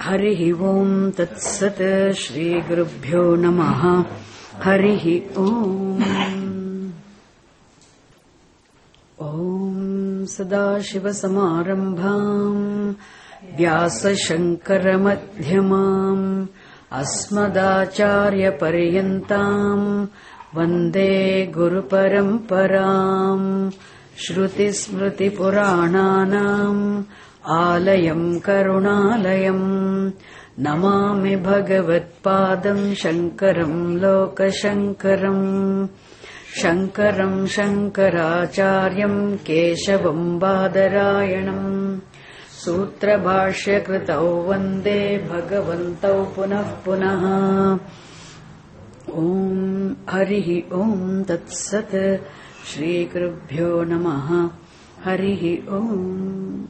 Harihi Om Tat Sat Shri Gurubhyo Namaha Harihi Om Om Sadashiva Samarambham Vyasa Shankara Madhyamam Asmadacharya Paryantam Vande Guru Paramparam Shruti Smriti Purananam Alayam Karunalayam Namami Bhagavatpadam Shankaram Lokashankaram Shankaram Shankaracharyam Keshavam Badarayanam Sutra Bhashya Kritau Vande Bhagavantau Punah Punah Om Harihi Om Tat Sat Shri Gurubhyo Namaha Harihi Om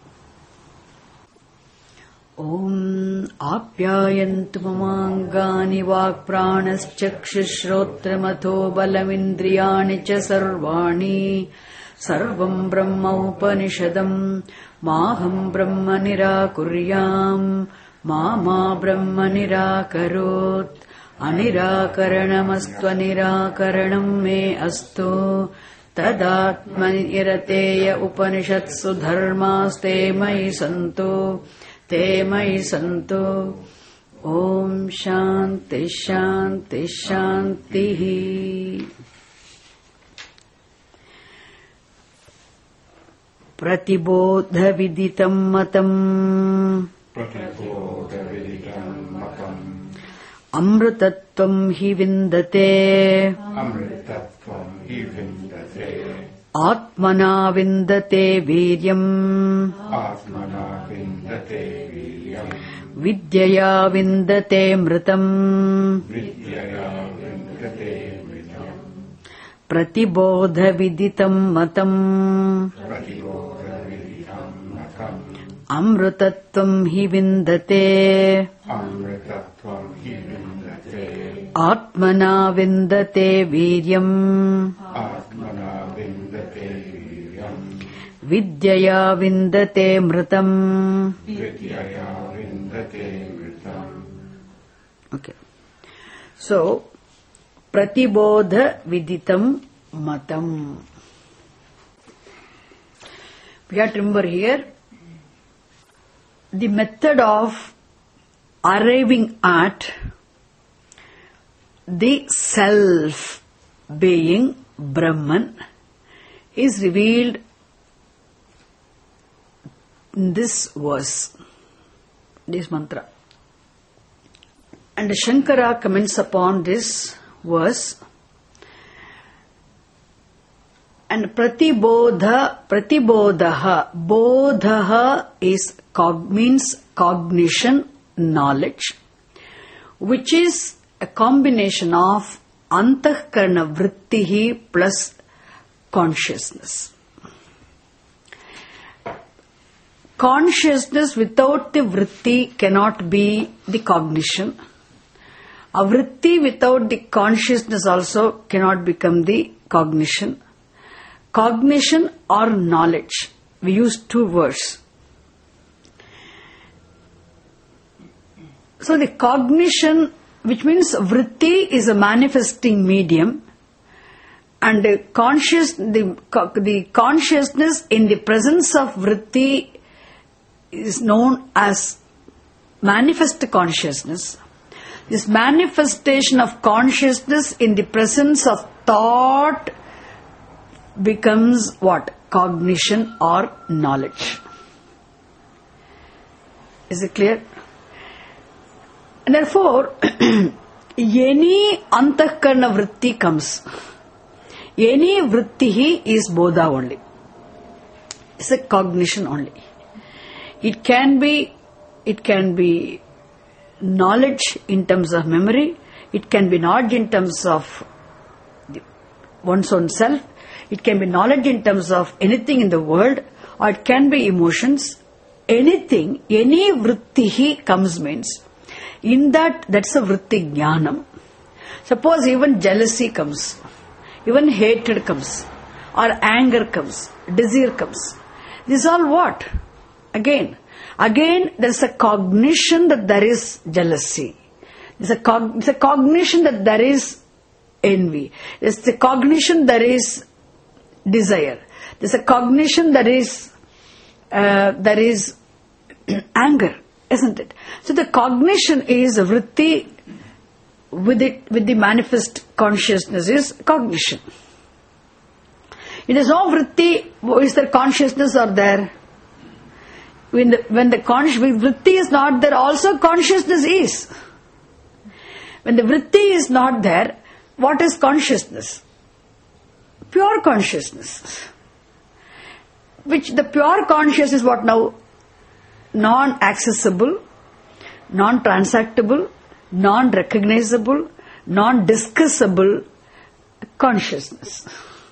Om Apyayantu Mamangani Vakpranaschakshushrotramatho Balamindriyani Cha Sarvani Sarvam Brahma Upanishadam Maham Brahma Nirakuryam Mama Brahma Nirakarot Anirakaranamastva Nirakaranam Me Astu Tadatmanirateya Upanishatsu Dharmaste Mai Santo Te Mai Santo Om Shanti Shanti Shanti Pratibodha Viditam Matam Amrutatvam Hi Vindate Atmana Vindate Viryam Vidyaya Vindate Mritam Pratibodha Viditam Matam Amrutatvam Hi Vindate Atmana Vindate Viryam Vidyaya Vindate Mritam. Okay. So, Pratibodha Viditam Matam. We have to remember here the method of arriving at the self being Brahman is revealed in this verse, this mantra. And Shankara comments upon this verse. And Pratibodhaha, Bodhaha means cognition, knowledge, which is a combination of Antahkarana Vrittihi plus consciousness. Consciousness without the vritti cannot be the cognition. A vritti without the consciousness also cannot become the cognition. Cognition or knowledge. We use two words. So the cognition, which means vritti, is a manifesting medium, and the consciousness in the presence of vritti is known as manifest consciousness. This manifestation of consciousness in the presence of thought becomes what? Cognition or knowledge. Is it clear? And therefore, any antahkarana vritti comes. Any vritti is bodha only. It's a cognition only. It can be knowledge in terms of memory. It can be knowledge in terms of one's own self. It can be knowledge in terms of anything in the world, or it can be emotions. Anything, any vritti comes means. In that's a vritti jnanam. Suppose even jealousy comes, even hatred comes, or anger comes, desire comes. This is all what? Again, Again, there is a cognition that there is jealousy. There's a cognition that there is envy. There's a cognition there is desire. There's a cognition there is anger, isn't it? So the cognition is a vritti with the manifest consciousness is cognition. It is no vritti. Is there consciousness or there? When the vritti is not there, also consciousness is. When the vritti is not there, what is consciousness? Pure consciousness. Which the pure consciousness is what now? Non-accessible, non-transactable, non-recognizable, non-discussable consciousness.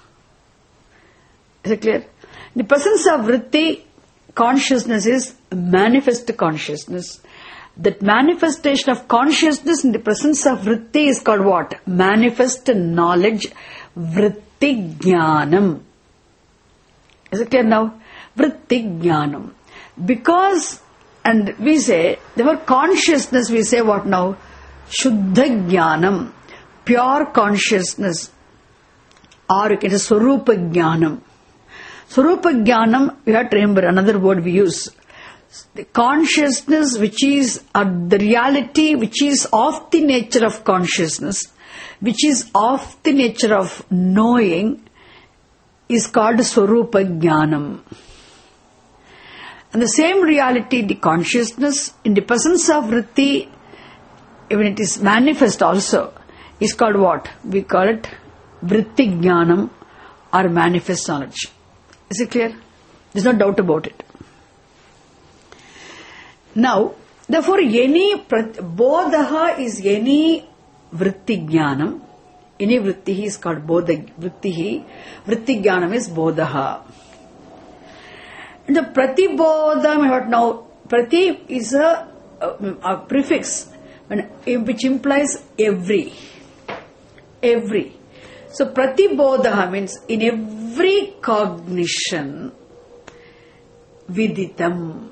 Is it clear? The presence of vritti, consciousness is manifest consciousness. That manifestation of consciousness in the presence of vritti is called what? Manifest knowledge, vritti jnanam. Is it clear now? Vritti jnanam. Because, and we say, the word consciousness, we say what now? Shuddha jnanam, pure consciousness. Or it is swarupa jnanam. Swarupa jnanam, you have to remember another word we use. The consciousness which is the reality which is of the nature of consciousness, which is of the nature of knowing, is called Swarupa Jnanam. And the same reality, the consciousness, in the presence of vritti, even it is manifest also, is called what? We call it Vritti Jnanam or manifest knowledge. Is it clear? There's no doubt about it. Now, therefore, any bodha is any vritti jnanam. Any vritti is called bodha vritti. Vritti jnanam is bodha. And the pratibodha, what now? Prati is a prefix which implies every. Every. So, pratibodha means in every cognition, viditam.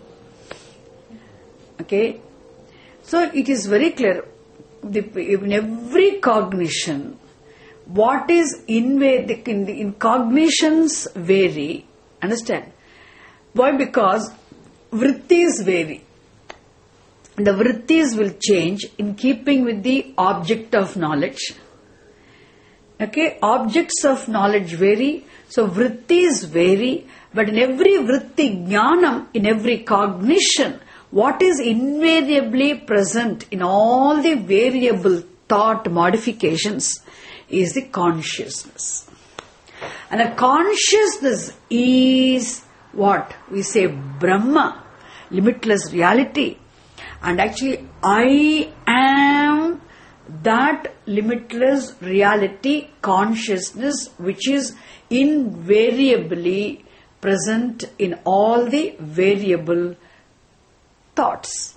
Okay, so it is very clear. In every cognition, what is in cognitions vary. Understand? Why? Because vrittis vary. The vrittis will change in keeping with the object of knowledge. Okay, objects of knowledge vary, so vrittis vary. But in every vritti jnanam, in every cognition, what is invariably present in all the variable thought modifications is the consciousness. And a consciousness is what? We say Brahma, limitless reality. And actually, I am that limitless reality, consciousness, which is invariably present in all the variable thoughts.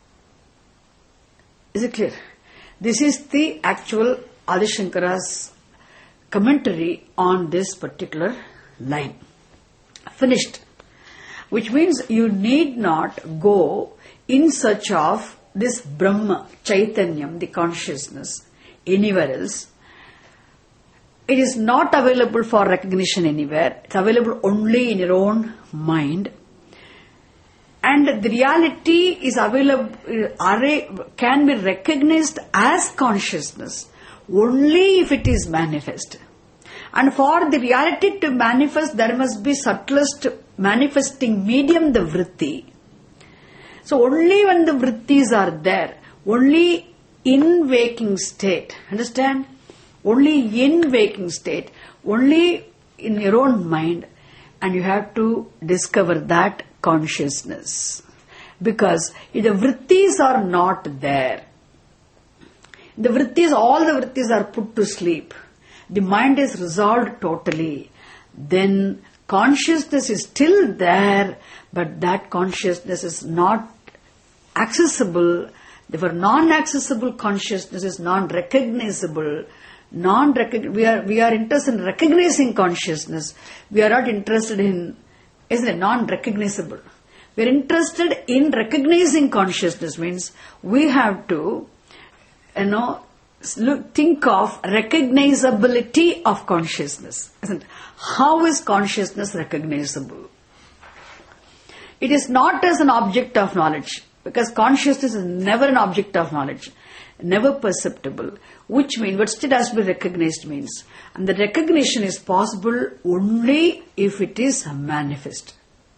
Is it clear? This is the actual Adi Shankara's commentary on this particular line. Finished. Which means you need not go in search of this Brahma, Chaitanyam, the consciousness, anywhere else. It is not available for recognition anywhere. It's available only in your own mind. And the reality is available, can be recognized as consciousness only if it is manifest. And for the reality to manifest, there must be subtlest manifesting medium, the vritti. So only when the vrittis are there, only in waking state, understand? Only in waking state, only in your own mind, and you have to discover that consciousness. Because if the vrittis are not there, all the vrittis are put to sleep, the mind is resolved totally, then consciousness is still there, but that consciousness is not accessible. Therefore, non-accessible consciousness is non-recognizable. We are interested in recognizing consciousness. We are not interested in, isn't it, non-recognizable. we are interested in recognizing consciousness means we have to, think of recognizability of consciousness. How is consciousness recognizable? It is not as an object of knowledge, because consciousness is never an object of knowledge, never perceptible, which means what still has to be recognized means. And the recognition is possible only if it is manifest.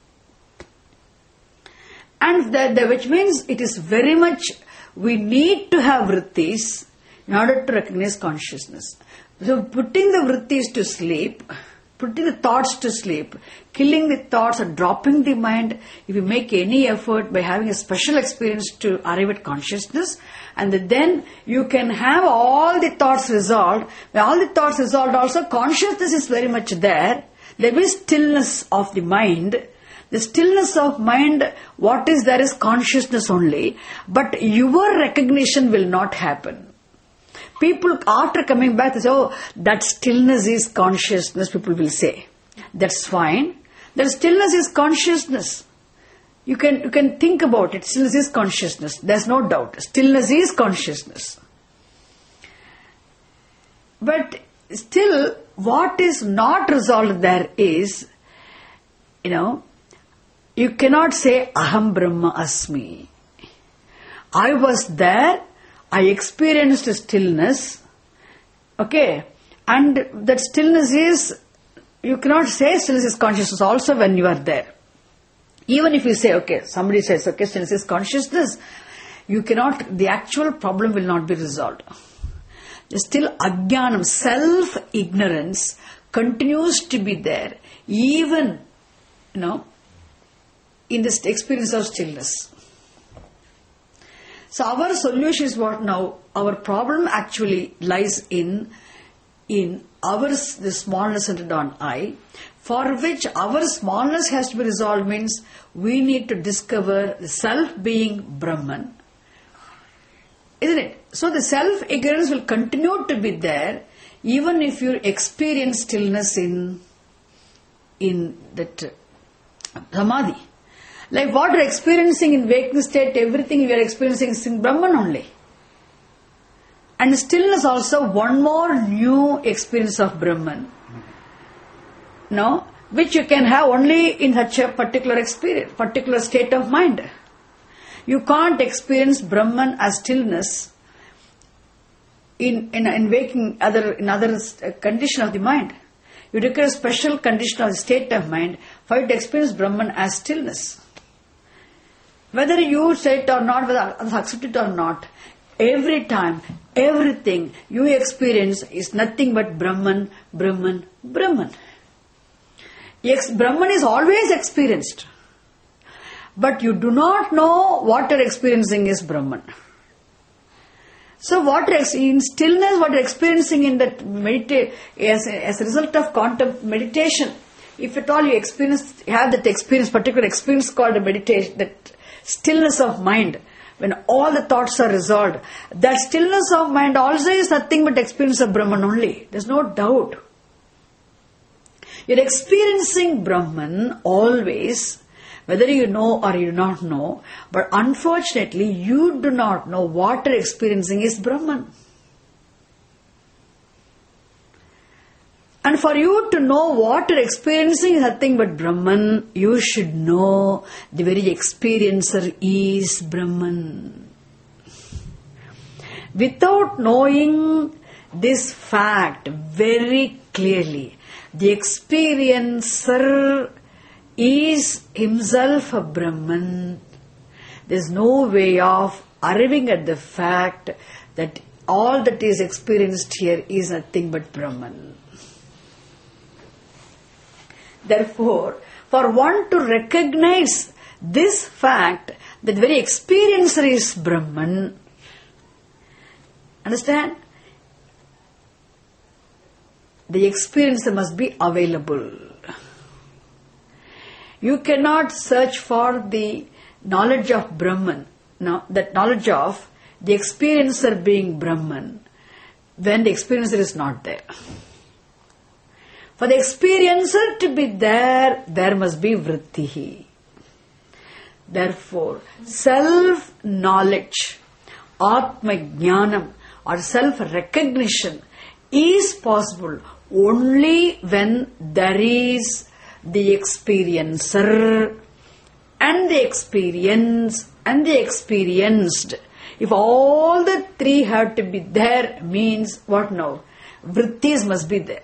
And which means it is very much, we need to have vrittis in order to recognize consciousness. So putting the vrittis to sleep, putting the thoughts to sleep, killing the thoughts and dropping the mind, if you make any effort by having a special experience to arrive at consciousness, and then you can have all the thoughts resolved. When all the thoughts resolved also, consciousness is very much there. There is stillness of the mind. The stillness of mind, what is there is consciousness only, but your recognition will not happen. People, after coming back, they say, oh, that stillness is consciousness, people will say. That's fine. That stillness is consciousness. You can think about it. Stillness is consciousness. There's no doubt. Stillness is consciousness. But still, what is not resolved there is, you cannot say, Aham Brahma Asmi. I was there, I experienced stillness, okay, and that stillness is, you cannot say stillness is consciousness also when you are there. Even if you say, okay, somebody says, okay, stillness is consciousness, you cannot, the actual problem will not be resolved. There's still ajnanam, self-ignorance continues to be there, even, in this experience of stillness. So our solution is what now? Our problem actually lies in ours, the smallness centered on I, for which our smallness has to be resolved means we need to discover the self being Brahman. Isn't it? So the self-ignorance will continue to be there even if you experience stillness in that samadhi. Like what you're experiencing in waking state, everything you are experiencing is in Brahman only. And stillness also one more new experience of Brahman. Which you can have only in such a particular experience, particular state of mind. You can't experience Brahman as stillness in waking in other condition of the mind. You require a special condition of the state of mind for you to experience Brahman as stillness. Whether you say it or not, whether others accept it or not, every time, everything you experience is nothing but Brahman, Brahman, Brahman. Brahman is always experienced. But you do not know what you're experiencing is Brahman. So in stillness, what you're experiencing in that as a result of meditation, if at all you have that experience, particular experience called a meditation, that stillness of mind, when all the thoughts are resolved, that stillness of mind also is nothing but experience of Brahman only. There's no doubt. You're experiencing Brahman always, whether you know or you do not know, but unfortunately you do not know what you're experiencing is Brahman. And for you to know what you're experiencing is nothing but Brahman, you should know the very experiencer is Brahman. Without knowing this fact very clearly, the experiencer is himself a Brahman. There's no way of arriving at the fact that all that is experienced here is nothing but Brahman. Therefore, for one to recognize this fact that very experiencer is Brahman, understand? The experiencer must be available. You cannot search for the knowledge of Brahman, that knowledge of the experiencer being Brahman, when the experiencer is not there. For the experiencer to be there, there must be vritti. Therefore, self-knowledge, Atma Jnanam, or self-recognition is possible only when there is the experiencer and the experience and the experienced. If all the three have to be there, means what now? Vrittis must be there.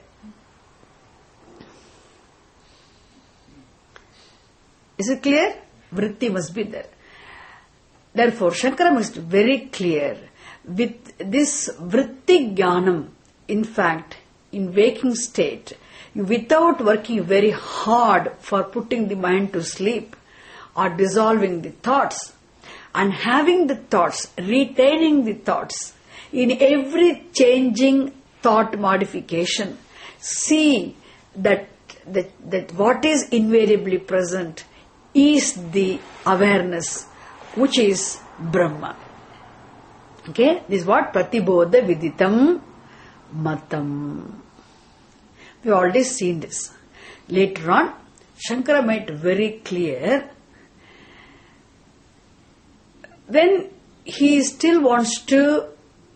Is it clear? Vritti must be there. Therefore, Shankara makes it very clear. With this vritti jnanam, in fact, in waking state, without working very hard for putting the mind to sleep or dissolving the thoughts, and having the thoughts, retaining the thoughts, in every changing thought modification, see that what is invariably present is the awareness, which is Brahma. Okay, this is what Pratibodha Viditam Matam. We have already seen this. Later on, Shankara made it very clear. When he still wants to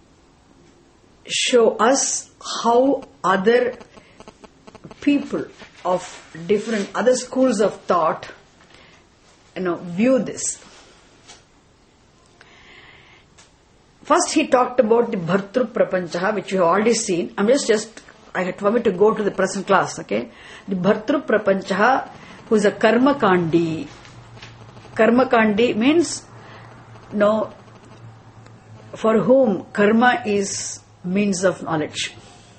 show us how other people of different other schools of thought view this. First he talked about the Bhartru Prapanchaha, which we have already seen. I had for me to go to the present class, okay? The Bhartru Prapanchaha, who is a Karma Kandi. Karma Kandi means, for whom karma is means of knowledge.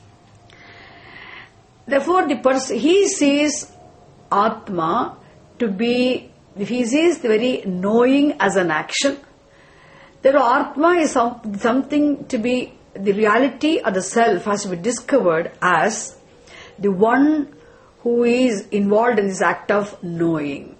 Therefore, he sees Atma to be, he sees the very knowing as an action. Therefore, Atma is something to be, the reality of the self has to be discovered as the one who is involved in this act of knowing.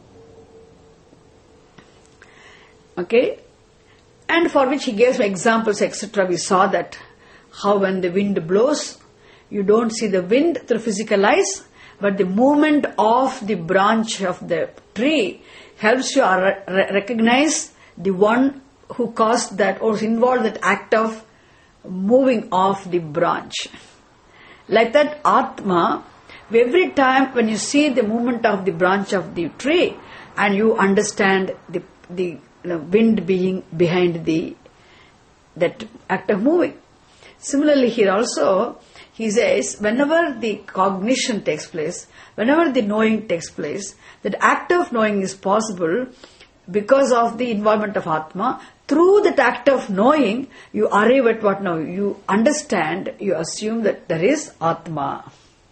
Okay? And for which he gave some examples, etc. We saw that how when the wind blows, you don't see the wind through physical eyes, but the movement of the branch of the tree helps you recognize the one who caused that or is involved in that act of moving off the branch. Like that, Atma, every time when you see the movement of the branch of the tree and you understand the wind being behind that act of moving. Similarly, here also, he says, whenever the cognition takes place, whenever the knowing takes place, that act of knowing is possible because of the involvement of Atma. Through that act of knowing, you arrive at what now? You understand, you assume that there is Atma.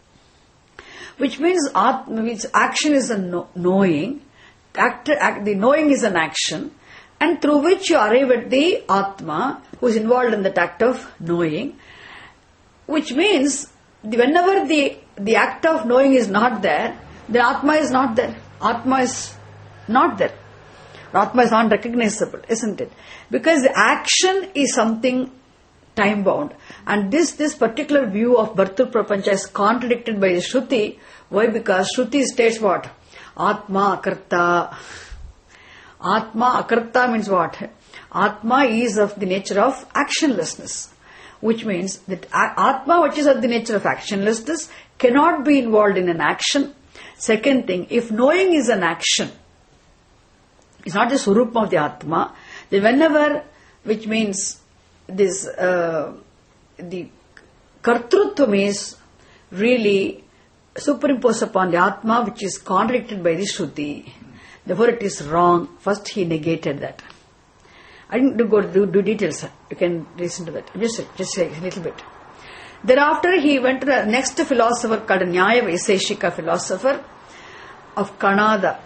Which means action is a knowing, the knowing is an action, and through which you arrive at the Atma, who is involved in that act of knowing, which means whenever the act of knowing is not there, the Atma is not there. Atma is not there. Atma is unrecognizable, isn't it? Because the action is something time-bound. And this particular view of Bhartru Prapancha is contradicted by the Shruti. Why? Because Shruti states what? Atma Akarta. Atma Akarta means what? Atma is of the nature of actionlessness. Which means that Atma, which is of the nature of actionlessness, cannot be involved in an action. Second thing, if knowing is an action, it's not the Swarupa of the Atma, then whenever, which means this, the Kartrutvam is really superimposed upon the Atma, which is contradicted by the Shruti. Therefore it is wrong. First he negated that. I didn't go to do details. You can listen to that. Just say a little bit. Thereafter he went to the next philosopher called Nyaya Vaiseshika philosopher of Kanada.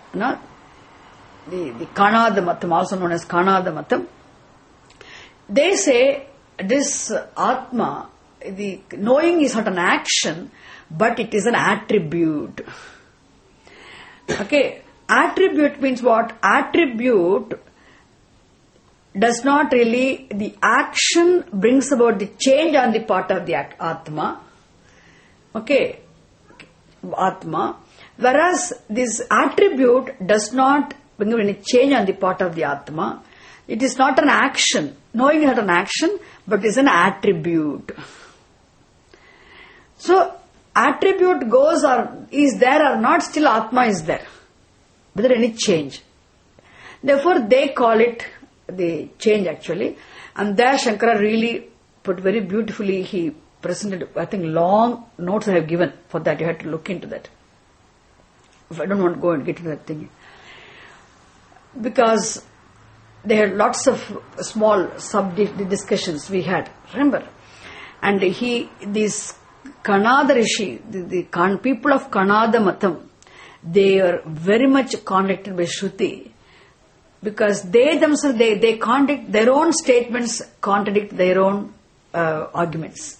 The Kanada Matam, also known as Kanada Matam. They say this Atma, the knowing is not an action, but it is an attribute. Okay, attribute means what? Attribute does not really, the action brings about the change on the part of the Atma. Okay, Atma. Whereas this attribute does not bring about any change on the part of the Atma. It is not an action. Knowing is not an action, but is an attribute. So, attribute goes or is there or not, still Atma is there. Without any change. Therefore, they call it the change actually. And there Shankara really put very beautifully, he presented, I think long notes I have given for that. You have to look into that. If I don't want to go and get into that thing. Because there had lots of small discussions we had. Remember? And this Kanada Rishi, the people of Kanada Matam, they are very much connected by Shruti. Because they themselves, they contradict their own statements, contradict their own arguments.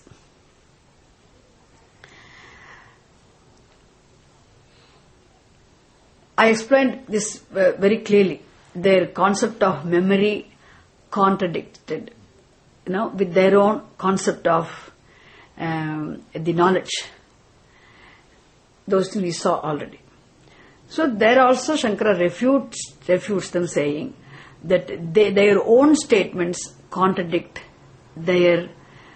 I explained this very clearly. Their concept of memory contradicted, with their own concept of the knowledge. Those things we saw already. So there also Shankara refutes them, saying that their own statements contradict their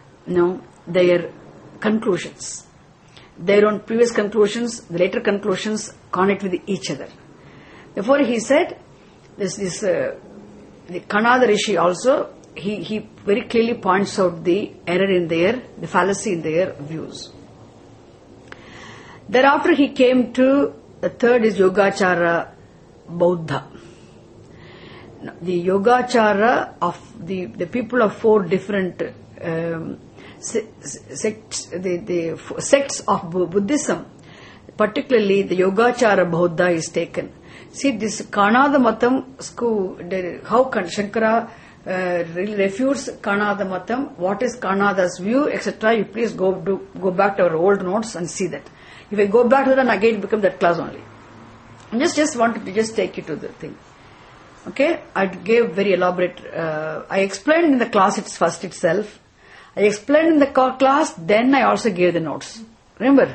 conclusions. Their own previous conclusions, the later conclusions connect with each other. Therefore, he said, the Kanada Rishi also, he very clearly points out the error in the fallacy in their views. Thereafter, he came to the third is Yogachara Bauddha. The Yogachara of the people of four different sects, the sects of Buddhism, particularly the Yogachara Bauddha is taken. See, this Kanada Matam school, how Shankara really refutes Kanada Matam, what is Kanada's view, etc. You please go back to our old notes and see that. If I go back to that, and again become that class only. I just wanted to take you to the thing. Okay, I gave very elaborate. I explained in the class first itself. I explained in the class, then I also gave the notes. Remember?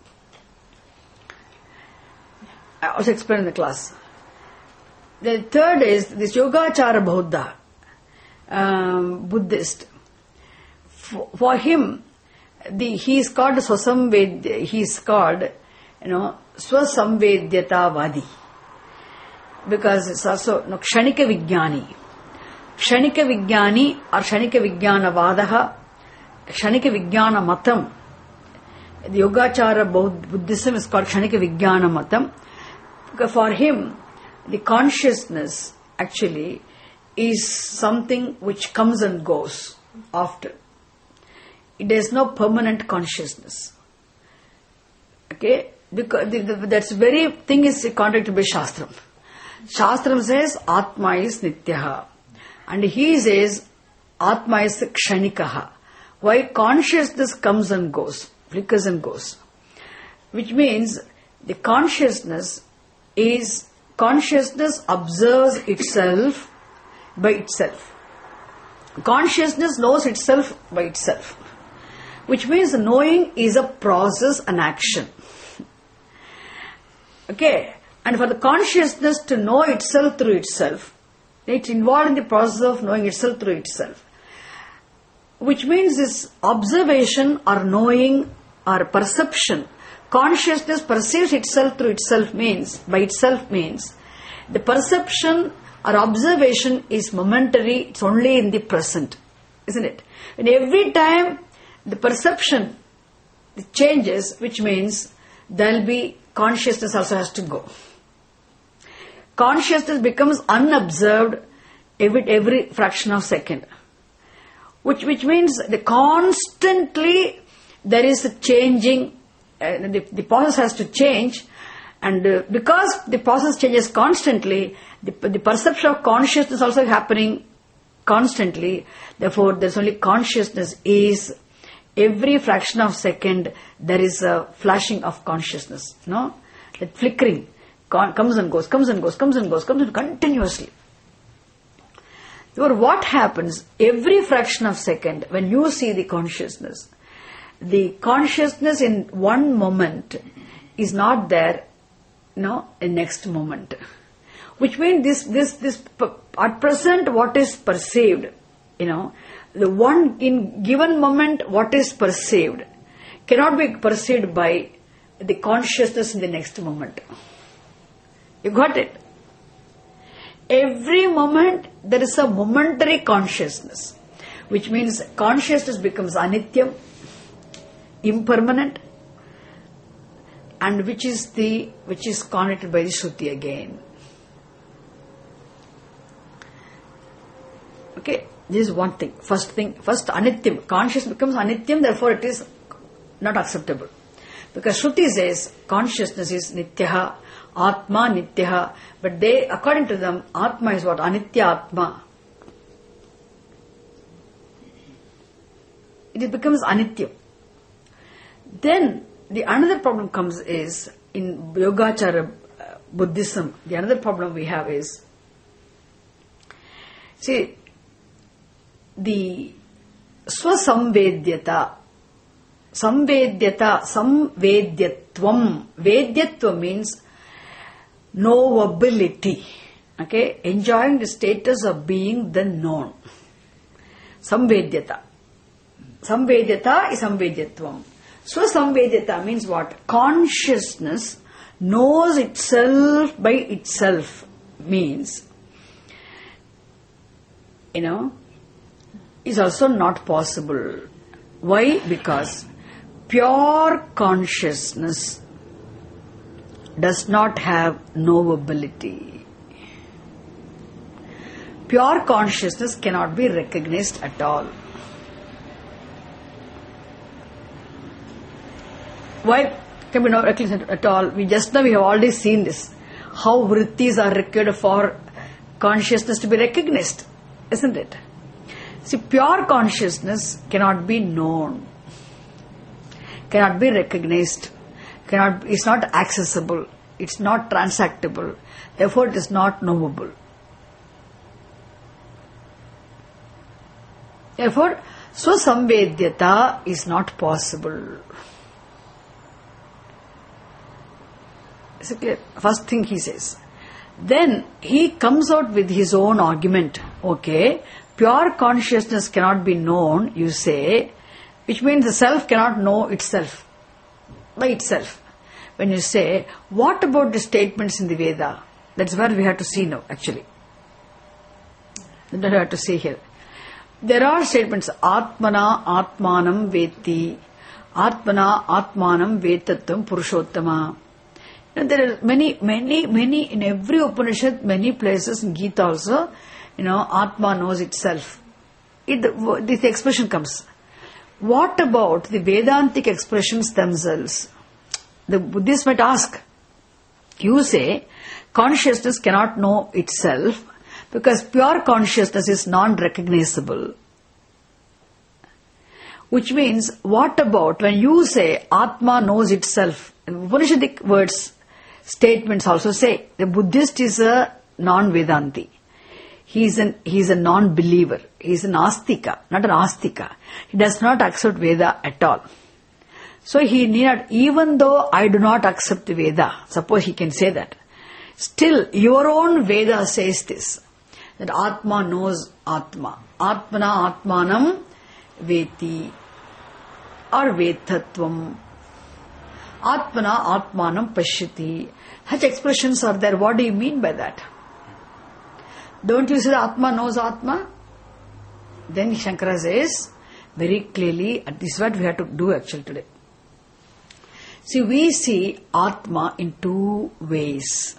I also explained in the class. The third is this Yogachara Bauddha, Buddhist. For him, he is called Swasamvedya. He is called, Swasamvedyatavadi. Because it's also Kshanika Vijnani. Kshanika Vijnani or Kshanika Vijnana Vadaha, Kshanika Vijnana Matam. The Yogachara Buddhism is called Kshanika Vijnana Matam. Because for him, the consciousness actually is something which comes and goes after. It is no permanent consciousness. Okay? Because that's very thing is contradicted by Shastram. Shastram says Atma is Nityaha. And he says Atma is Kshanikaha. Why? Consciousness comes and goes, flickers and goes. Which means the consciousness observes itself by itself. Consciousness knows itself by itself. Which means knowing is a process, an action. Okay? And for the consciousness to know itself through itself, it's involved in the process of knowing itself through itself. Which means this observation or knowing or perception, consciousness perceives itself through itself means the perception or observation is momentary, it's only in the present, isn't it? And every time the perception changes, which means there will be consciousness also has to go. Consciousness becomes unobserved every fraction of a second. Which means constantly there is a changing, the process has to change, and because the process changes constantly, the perception of consciousness also happening constantly. Therefore, there's only consciousness is every fraction of a second there is a flashing of consciousness. No, that flickering comes and goes continuously. Therefore, what happens every fraction of a second when you see the consciousness in one moment is not there, in next moment. Which means at present what is perceived, the one in given moment what is perceived cannot be perceived by the consciousness in the next moment. You got it? Every moment there is a momentary consciousness, which means consciousness becomes anityam, impermanent, and which is connected by the Shruti again. Okay, this is one thing. First anityam. Consciousness becomes anityam, therefore it is not acceptable. Because Shruti says consciousness is nityaha, atma nityaha, but they, according to them, atma is what? Anitya atma. It becomes anityam. Then the another problem comes is in Yogacara Buddhism. The another problem we have is, see, the swasamvedyata, samvedyatvam. Vedyatva means knowability. Okay, enjoying the status of being the known. Samvedyata. Samvedyata is samvedyatvam. Swasamvedyata means what? Consciousness knows itself by itself, means, is also not possible. Why? Because pure consciousness does not have knowability. Pure consciousness cannot be recognized at all. Why can we not recognize it at all? We have already seen this. How vrittis are required for consciousness to be recognized, isn't it? See, pure consciousness cannot be known, cannot be recognized, is not accessible, it's not transactable, therefore it is not knowable. Therefore, swasamvedyata is not possible. Is it clear? First thing he says. Then he comes out with his own argument. Okay, pure consciousness cannot be known, you say, which means the self cannot know itself by itself. When you say, what about the statements in the Veda? That's where we have to see now, actually. That's what we have to see here. There are statements, Atmana Atmanam Veti, Atmana Atmanam Vetatvam Purushottama. There are many in every Upanishad, many places in Gita also, Atma knows itself. This expression comes. What about the Vedantic expressions themselves? The Buddhists might ask, you say consciousness cannot know itself because pure consciousness is non-recognizable. Which means, what about when you say Atma knows itself? Upanishadic words, statements also say the Buddhist is a non-Vedanti. He is a non-believer. He is an astika, not an astika. He does not accept Veda at all. So he need not, even though I do not accept Veda, suppose he can say that, still your own Veda says this, that Atma knows Atma. Atmana Atmanam Veti or Vetatvam. Atmana Atmanam Pashyati. Such expressions are there. What do you mean by that? Don't you say that Atma knows Atma? Then Shankara says very clearly, this is what we have to do actually today. See, we see Atma in two ways.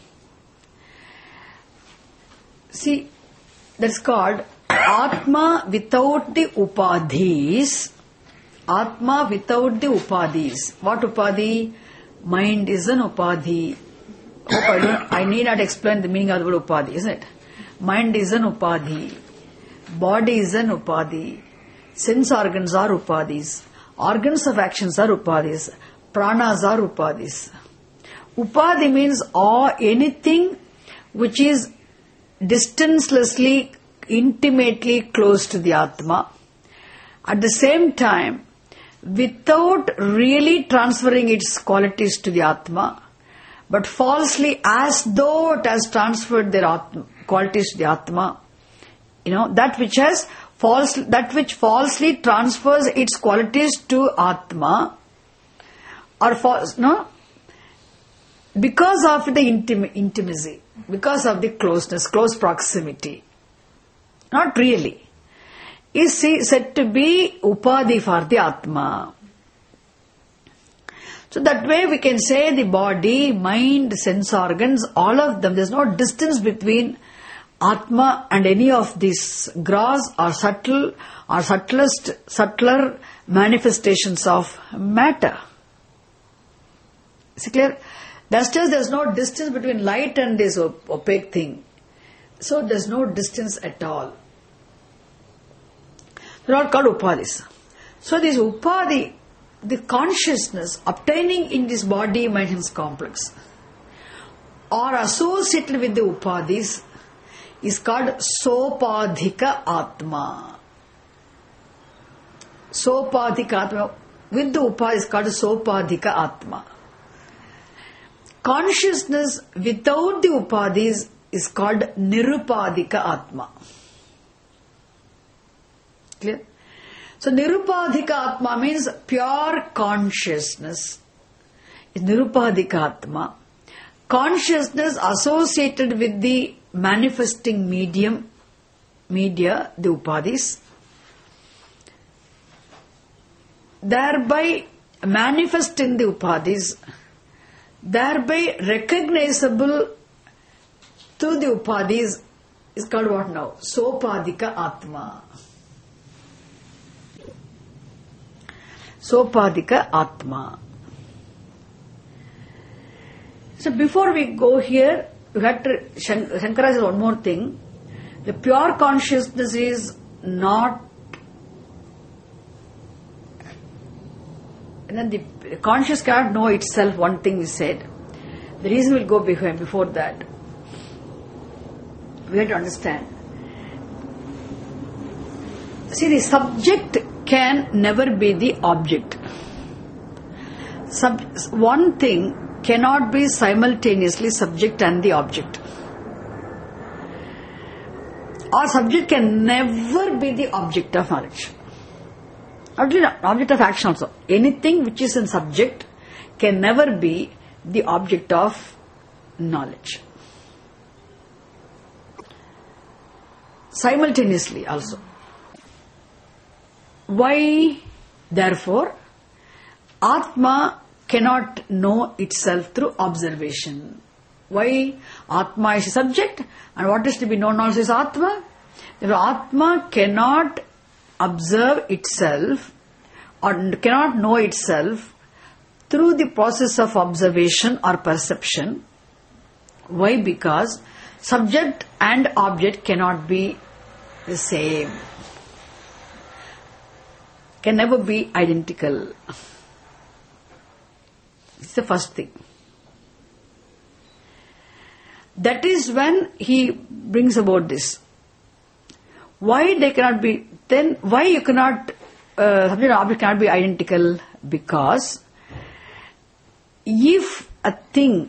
See, that's called Atma without the Upadhis. Atma without the Upadhis. What Upadhi? Mind is an Upadhi. I need not explain the meaning of the word Upadhi, isn't it? Mind is an Upadhi. Body is an Upadhi. Sense organs are Upadhis. Organs of actions are Upadhis. Pranas are Upadhis. Upadhi means anything which is distancelessly, intimately close to the Atma. At the same time, without really transferring its qualities to the Atma, but falsely, as though it has transferred their qualities to the Atma. That which falsely transfers its qualities to Atma, or false, no? Because of the intimacy, because of the closeness, close proximity. Not really. Is said to be upadhi for the Atma. So that way we can say the body, mind, sense organs, all of them, there's no distance between Atma and any of these gross or subtle or subtler manifestations of matter. Is it clear? Just as there's no distance between light and this opaque thing, so there's no distance at all. They're all called upadhis. So this upadhi, the consciousness obtaining in this body, mind, sense complex, or associated with the upadhis, is called sopadhika atma. Sopadhika atma. With the upadhi is called sopadhika atma. Consciousness without the upadhis is called nirupadhika atma. Clear? So nirupadhika atma means pure consciousness. Is nirupadhika atma. Consciousness associated with the manifesting media, the upadhis, thereby manifest in the upadhis, thereby recognizable to the upadhis, is called what now? Sopadhika atma. Sopadhika atma. So before we go here, we had to, Shankara says one more thing. The pure consciousness is not, and then the conscious cannot know itself, one thing we said. The reason will go before that. We have to understand. See, the subject can never be the object. One thing cannot be simultaneously subject and the object. Or subject can never be the object of knowledge. Not object of action also. Anything which is in subject can never be the object of knowledge. Simultaneously also. Why, therefore, Atma cannot know itself through observation. Why? Atma is a subject, and what is to be known also is Atma. Therefore, Atma cannot observe itself or cannot know itself through the process of observation or perception. Why? Because subject and object cannot be the same. Can never be identical. It's the first thing. That is when he brings about this. Why they cannot be, then why you cannot, subject and object cannot be identical? Because if a thing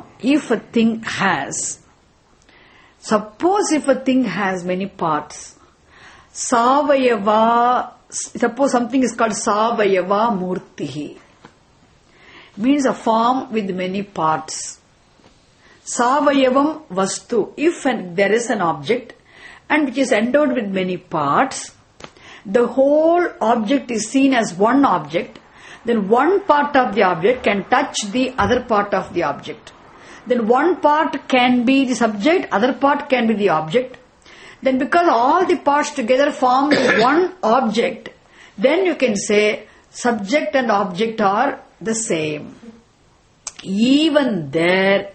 has, suppose if a thing has many parts, savayava, suppose something is called savayava murtihi, means a form with many parts. Savayavam vastu, if there is an object and which is endowed with many parts, the whole object is seen as one object, then one part of the object can touch the other part of the object. Then one part can be the subject, other part can be the object. Then because all the parts together form one object, then you can say subject and object are the same. Even there,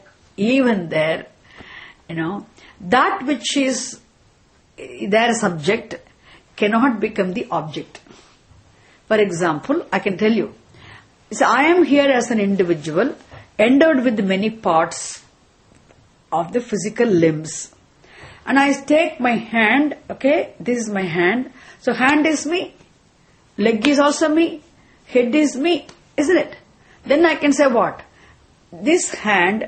that which is their subject cannot become the object. For example, I can tell you, I am here as an individual endowed with many parts of the physical limbs. And I take my hand, okay, this is my hand. So hand is me, leg is also me, head is me, isn't it? Then I can say what? This hand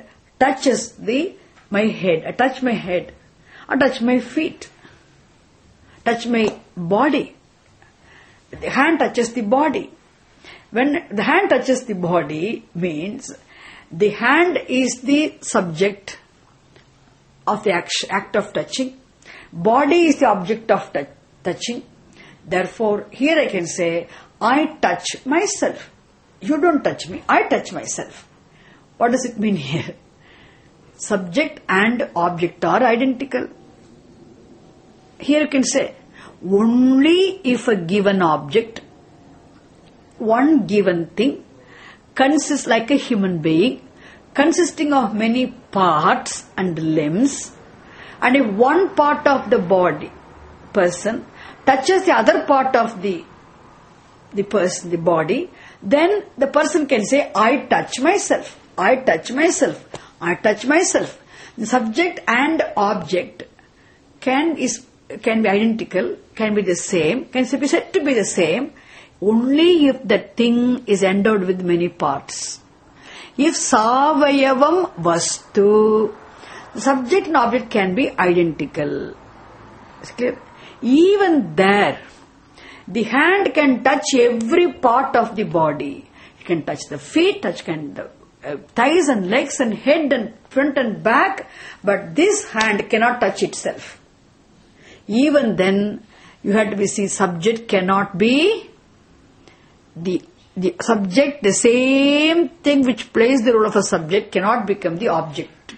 touches my head. I touch my head. I touch my feet. Touch my body. The hand touches the body. When the hand touches the body means the hand is the subject of the act of touching. Body is the object of touching. Therefore, here I can say, I touch myself. You don't touch me, I touch myself. What does it mean here? Subject and object are identical. Here you can say, only if a given object, one given thing, consists like a human being, consisting of many parts and limbs, and if one part of the person, touches the other part of the body, then the person can say, I touch myself, I touch myself, I touch myself. The subject and object can be identical, can be the same, can be said to be the same, only if the thing is endowed with many parts. If savayavam vastu, the subject and object can be identical. Is it clear? Even there, the hand can touch every part of the body. It can touch the feet, the thighs and legs and head and front and back, but this hand cannot touch itself. Even then, you have to see subject cannot be the subject, the same thing which plays the role of a subject cannot become the object.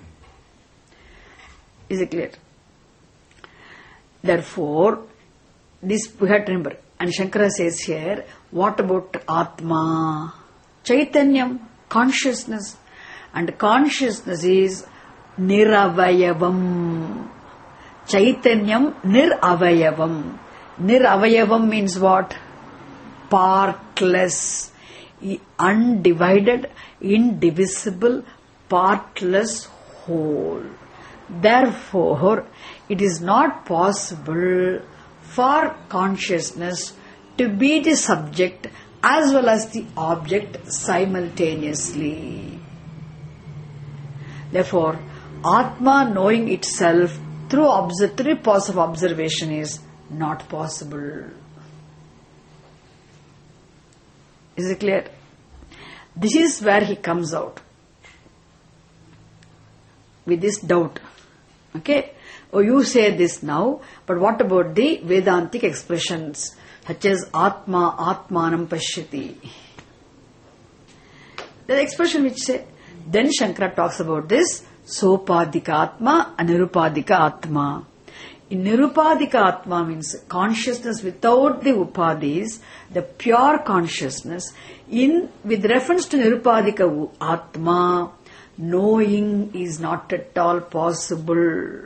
Is it clear? Therefore, this we have to remember. And Shankara says here, what about Atma? Chaitanyam, consciousness. And consciousness is niravayavam. Chaitanyam niravayavam. Niravayavam means what? Partless, undivided, indivisible, partless whole. Therefore, it is not possible for consciousness to be the subject as well as the object simultaneously. Therefore, Atma knowing itself through process of observation is not possible. Is it clear? This is where he comes out with this doubt. Okay? Oh, you say this now, but what about the Vedantic expressions such as Atma, Atmanam Pashyati? The expression which say, then Shankara talks about this Sopadika Atma, Anirupadika Atma. In Nirupadika Atma means consciousness without the upadis, the pure consciousness. With reference to Nirupadika Atma, knowing is not at all possible.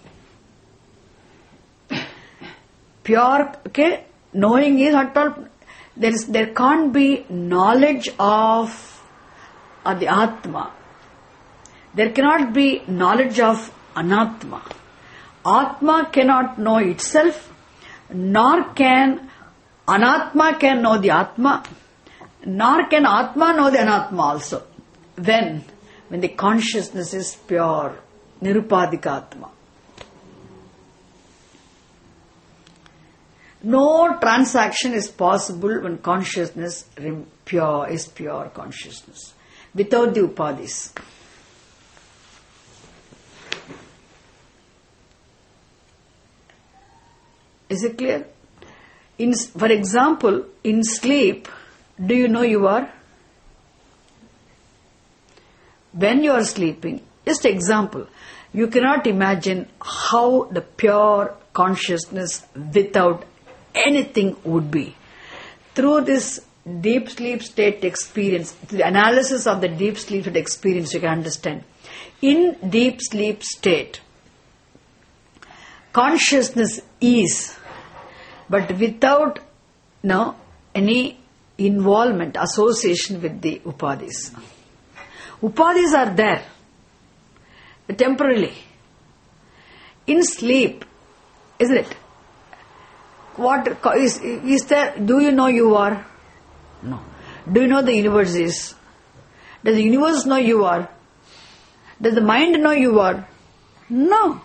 Pure, okay, knowing is not at all. There can't be knowledge of the Atma. There cannot be knowledge of Anatma. Atma cannot know itself, nor can Anatma can know the Atma, nor can Atma know the Anatma also. When the consciousness is pure, Nirupadika Atma. No transaction is possible when consciousness is pure consciousness, without the upadis. Is it clear? For example, in sleep, do you know you are? When you are sleeping, just example, you cannot imagine how the pure consciousness without anything would be. Through this deep sleep state experience, the analysis of the deep sleep state experience, you can understand. In deep sleep state, consciousness is, but without any involvement, association with the upadis. Upadis are there, temporarily. In sleep, isn't it? What is there? Do you know you are? No. Do you know the universe is? Does the universe know you are? Does the mind know you are? No.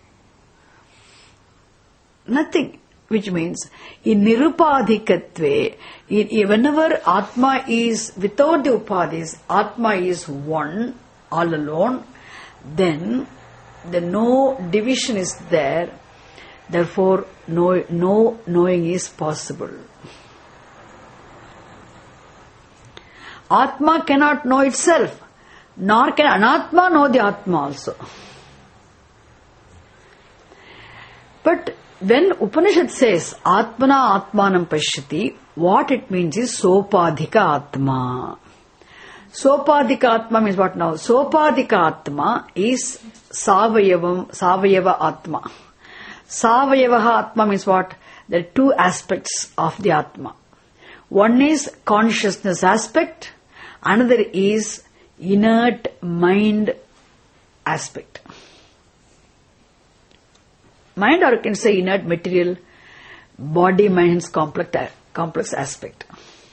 Nothing. Which means, in nirupadhikatve, whenever Atma is without the upadhis, Atma is one, all alone, then the no division is there, therefore no knowing is possible. Atma cannot know itself, nor can Anatma know the Atma also. But when Upanishad says Atmana Atmanam Pashyati, what it means is Sopadhika Atma. Sopadhika Atma means what now? Sopadhika Atma is Savayava Atma. Savayava Atma means what? There are two aspects of the Atma. One is consciousness aspect, another is inert mind aspect. Mind, or you can say inert material, body, mind's complex aspect.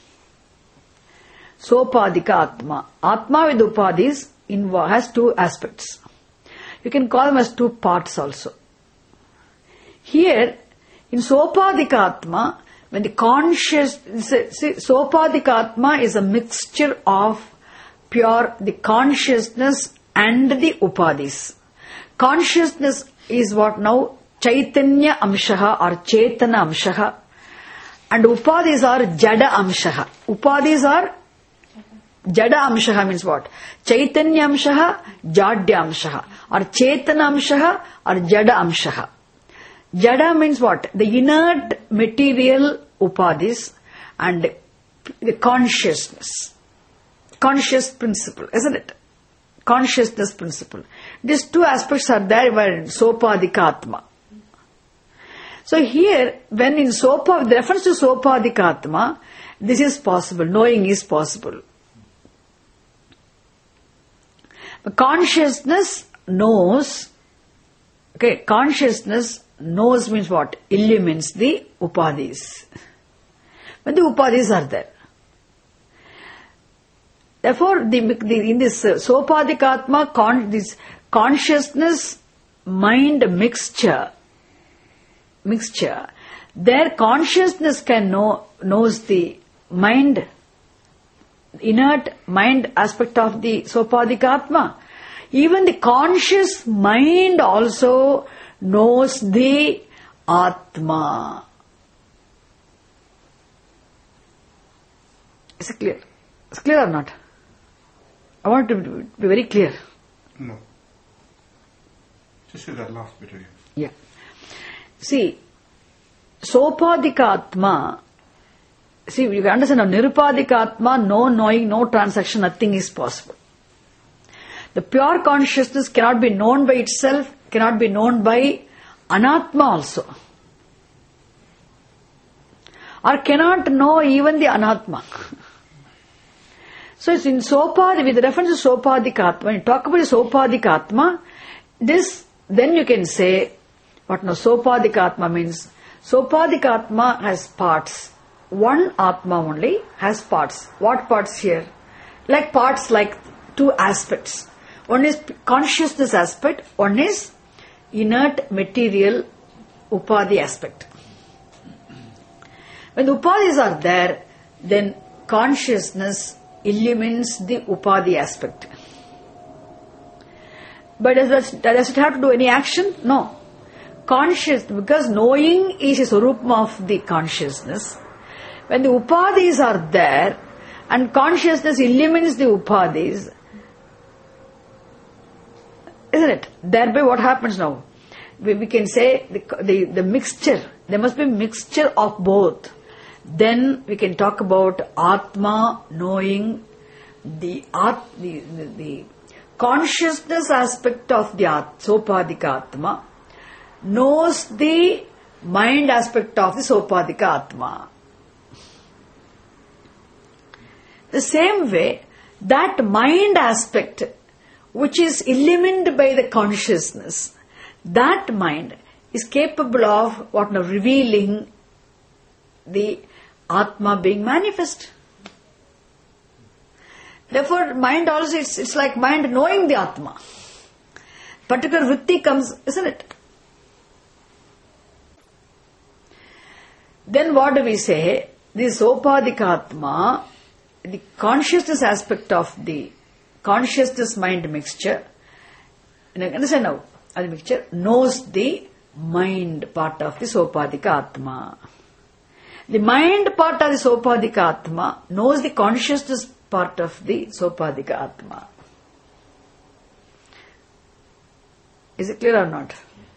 Sopadhika Atma. Atma with upadhis has two aspects. You can call them as two parts also. Here, in Sopadhika Atma, when the Sopadhika Atma is a mixture of the consciousness and the upadhis. Consciousness is what now? Chaitanya Amshaha or Chetana Amshaha, and Upadhis are Jada Amshaha. Upadhis are Jada Amshaha means what? Chaitanya Amshaha, Jadya Amshaha, or Chetana Amshaha or Jada Amshaha. Jada means what? The inert material Upadhis and the consciousness. Conscious principle, isn't it? Consciousness principle. These two aspects are there in Sopadhika Atma. So here, when in with reference to Sopadhika Atma, this is possible, knowing is possible. But consciousness knows, consciousness knows means what? Illumines the upadhis. But the upadhis are there. Therefore, in this Sopadhika Atma, this consciousness mind mixture, their consciousness knows the mind, inert mind aspect of the Sopadhika Atma. Even the conscious mind also knows the Atma. Is it clear? Is it clear or not? I want to be very clear. No. Just say that last bit again. Yeah. See, Sopadhika Atma, you can understand now, Nirupadhika Atma, no knowing, no transaction, nothing is possible. The pure consciousness cannot be known by itself, cannot be known by Anatma also. Or cannot know even the Anatma. So it's in with reference to Sopadhika Atma, when you talk about Sopadhika Atma, then you can say, what now Sopadhika Atma means? Sopadhika Atma has parts. One Atma only has parts. What parts here? Parts like two aspects. One is consciousness aspect, one is inert material upadhi aspect. When the upadhis are there, then consciousness illumines the upadhi aspect. But does it have to do any action? No. Because knowing is a sarupma of the consciousness. When the upadhis are there and consciousness illumines the upadhis, isn't it? Thereby what happens now? We can say the mixture, there must be mixture of both. Then we can talk about Atma knowing the consciousness aspect of the Sopadhika Atma knows the mind aspect of the Sopadhika Atma. The same way, that mind aspect which is illumined by the consciousness, that mind is capable of revealing the Atma being manifest. Therefore, mind also, it's like mind knowing the Atma. particular vritti comes, isn't it? Then what do we say? This Sopadikatma, the consciousness aspect of the consciousness mind mixture, understand now, the mixture knows the mind part of the Sopadikatma. The mind part of the Sopadikatma knows the consciousness part of the Sopadikatma. Is it clear or not?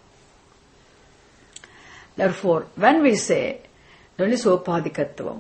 Therefore, when we say only Sopadikatvam,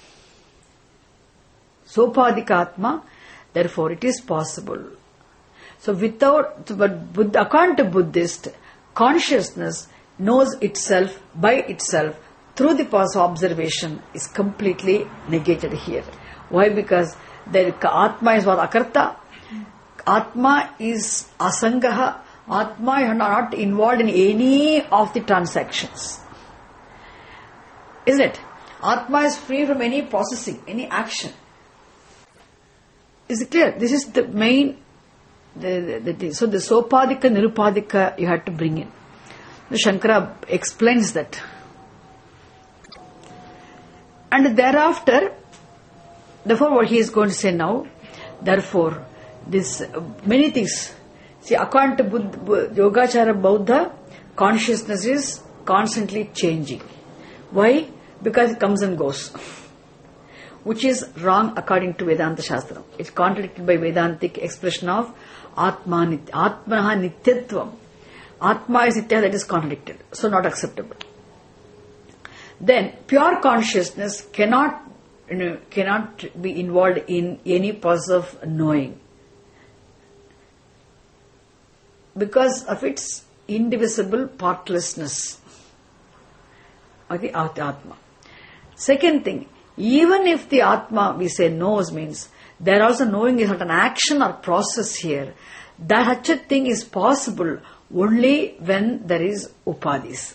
Sopadikatma, therefore it is possible. So but according to Buddhist, consciousness knows itself by itself through the past observation is completely negated here. Why? Because the Atma is what? Akarta. Atma is asangaha. Atma is not involved in any of the transactions. Isn't it? Atma is free from any processing, any action. Is it clear? This is the main. So the Sopadika, Nirupadika you have to bring in. The Shankara explains that. And thereafter, therefore what he is going to say now, therefore, this many things. See, according to Yogachara Bauddha, consciousness is constantly changing. Why? Because it comes and goes. Which is wrong according to Vedanta Shastra. It's contradicted by Vedantic expression of Atmanaha Nityatvam. Atma is Nitya, that is contradicted. So not acceptable. Then pure consciousness cannot be involved in any process of knowing because of its indivisible partlessness of the Atma. Second thing, even if the Atma we say knows, means there also knowing is not an action or process here. That such a thing is possible only when there is upadhis.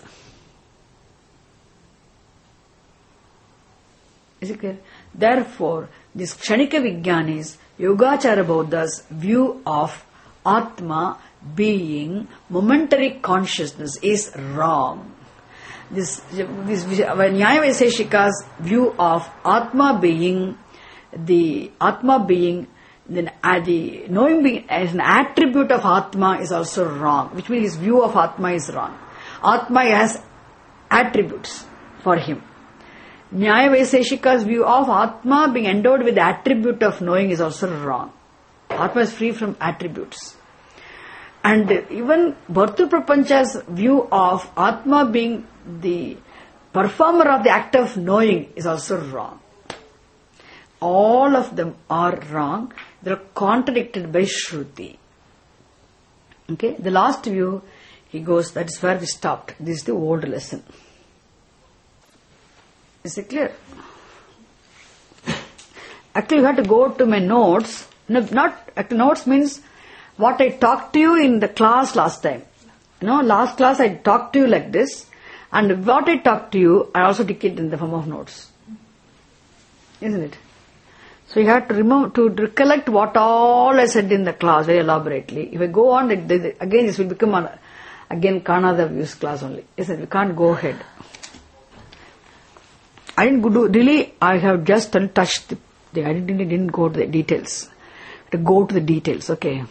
Is it clear? Therefore, this Kshanika Vijnanis, Yogachara Bauddha's view of Atma being momentary consciousness is wrong. This Nyaya Vaiseshika's view of Atma being the knowing being as an attribute of Atma is also wrong, which means his view of Atma is wrong. Atma has attributes for him. Nyaya Vaiseshika's view of Atma being endowed with the attribute of knowing is also wrong. Atma is free from attributes. And even Bhartu Prapancha's view of Atma being the performer of the act of knowing is also wrong. All of them are wrong. They are contradicted by Shruti. Okay, the last view, he goes, that is where we stopped. This is the old lesson. Is it clear? Actually, you have to go to my notes. No, not notes means what I talked to you in the class last time. Last class I talked to you like this, and what I talked to you, I also took it in the form of notes. Isn't it? So you have to recollect what all I said in the class very elaborately. If I go on, again this will become again Kanada views class only. Isn't it? We can't go ahead. I have just touched I didn't go to the details. To go to the details, okay.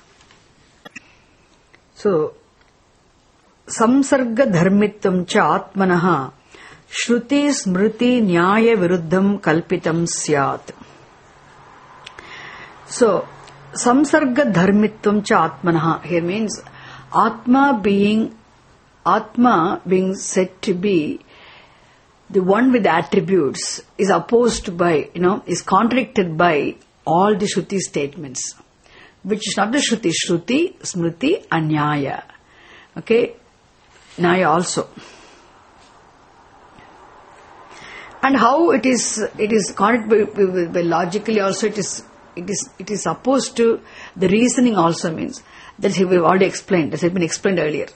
So, samsarga dharmitvam cha atmanaha shruti smriti nyaya viruddham kalpitam syat. So, samsarga dharmitvam cha atmanaha here means Atma being said to be the one with the attributes is opposed by, is contradicted by all the Shruti statements, which is not the Shruti. Shruti, Smriti, and Nyaya. Okay? Nyaya also. And how it is contradicted by logically also it is opposed to the reasoning also means that we've already explained, that has been explained earlier.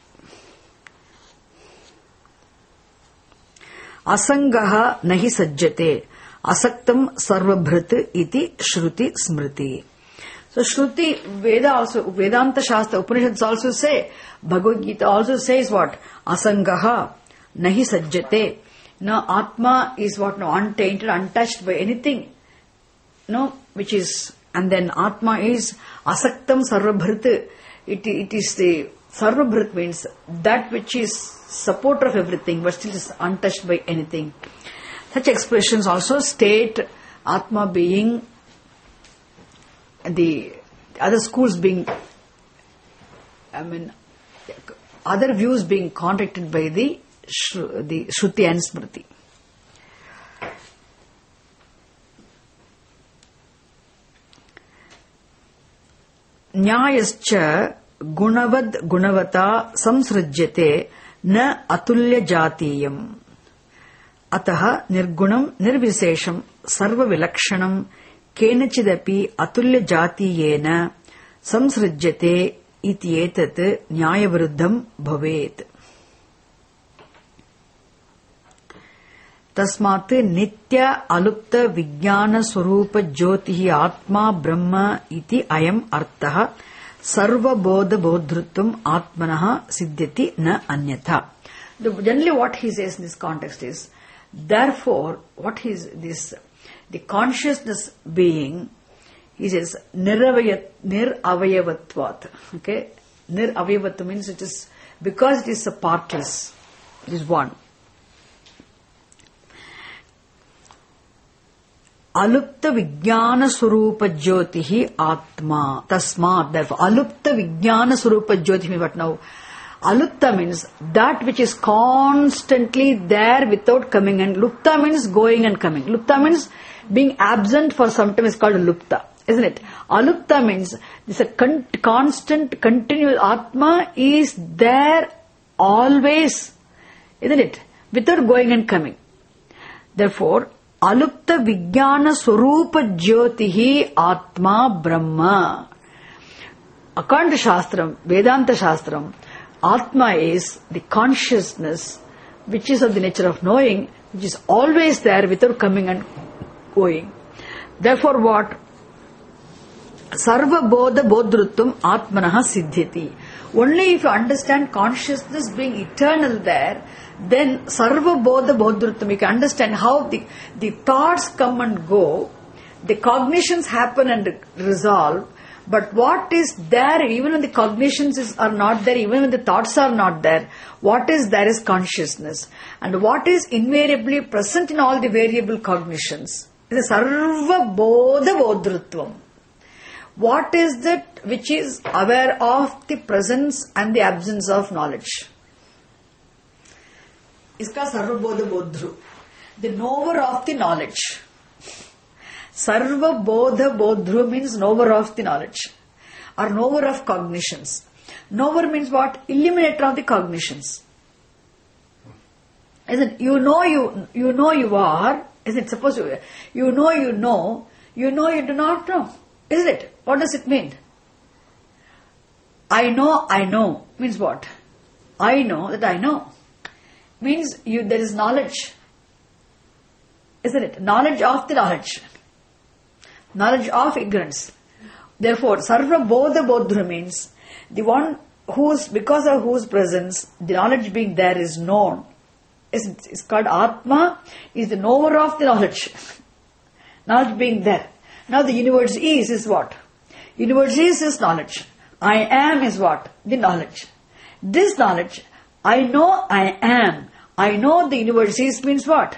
Asangaha nahi sajjate asaktam sarvabhrit iti shruti smriti. So Shruti, Veda also, Vedanta Shastra, Upanishads also say, Bhagavad Gita also says what? Asangaha, nahi sajjate. Now Atma is what? No, untainted, untouched by anything. No, which is, and then Atma is Asaktam Sarvabhrit. It is the, Sarvabhrit means that which is supporter of everything, but still is untouched by anything. Such expressions also state Atma being, the other schools being, other views being contradicted by the Shruti and Smriti. Nyayascha gunavad gunavata samsrajyate na atulya jatiyam. Ataha nirgunam nirvisesham sarva vilakshanam kenachidapi atulya jatiyena samsrajyate iti etat nyayaviruddham bhavet. Tasmat nitya alupta vijnana swarupa jyotihi atma brahma iti ayam artha sarva bodha bodhrutvam atmanaha siddhyati na anyatha. Generally what he says in this context is, therefore, what is this, the consciousness being, he says, niravayavatvat. Okay? Niravayavatva means it is, because it is a partless, it is one. Alupta vijnana swarupa jyotihi atma. Tasmat, therefore, alupta vijnana swarupa jyotihi means what now? Alupta means that which is constantly there without coming, and lupta means going and coming. Lupta means being absent for some time is called lupta, isn't it? Alupta means this a constant, continuous Atma is there always, isn't it? Without going and coming. Therefore, Alupta Vijnana Swarupa Jyotihi Atma Brahma. According to Shastram, Vedanta Shastram, Atma is the consciousness which is of the nature of knowing, which is always there without coming and going. Therefore what? Sarva Bodha Bodhrutvam Atmanaha Siddhyati. Only if you understand consciousness being eternal there, then Sarva Bodha Bodhrutvam, you can understand how the thoughts come and go, the cognitions happen and resolve, but what is there, even when the cognitions are not there, even when the thoughts are not there, what is there is consciousness. And what is invariably present in all the variable cognitions is the Sarva Bodha Bodhrutvam. What is that which is aware of the presence and the absence of knowledge? Iska Sarva Bodha Bodhru. The knower of the knowledge. Sarva Bodha Bodhru means knower of the knowledge. Or knower of cognitions. Knower means what? Eliminator of the cognitions. Isn't it? You know you are. Isn't it? Suppose you know you do not know. Isn't it? What does it mean? I know means what? I know that I know. Means there is knowledge. Isn't it? Knowledge of the knowledge. Knowledge of ignorance. Therefore, Sarva Bodha Bodhra means the one because of whose presence the knowledge being there is known. It's called Atma, is the knower of the knowledge. Knowledge being there. Now the universe is what? Universe is knowledge. I am is what? The knowledge. This knowledge, I know I am. I know the universe is means what?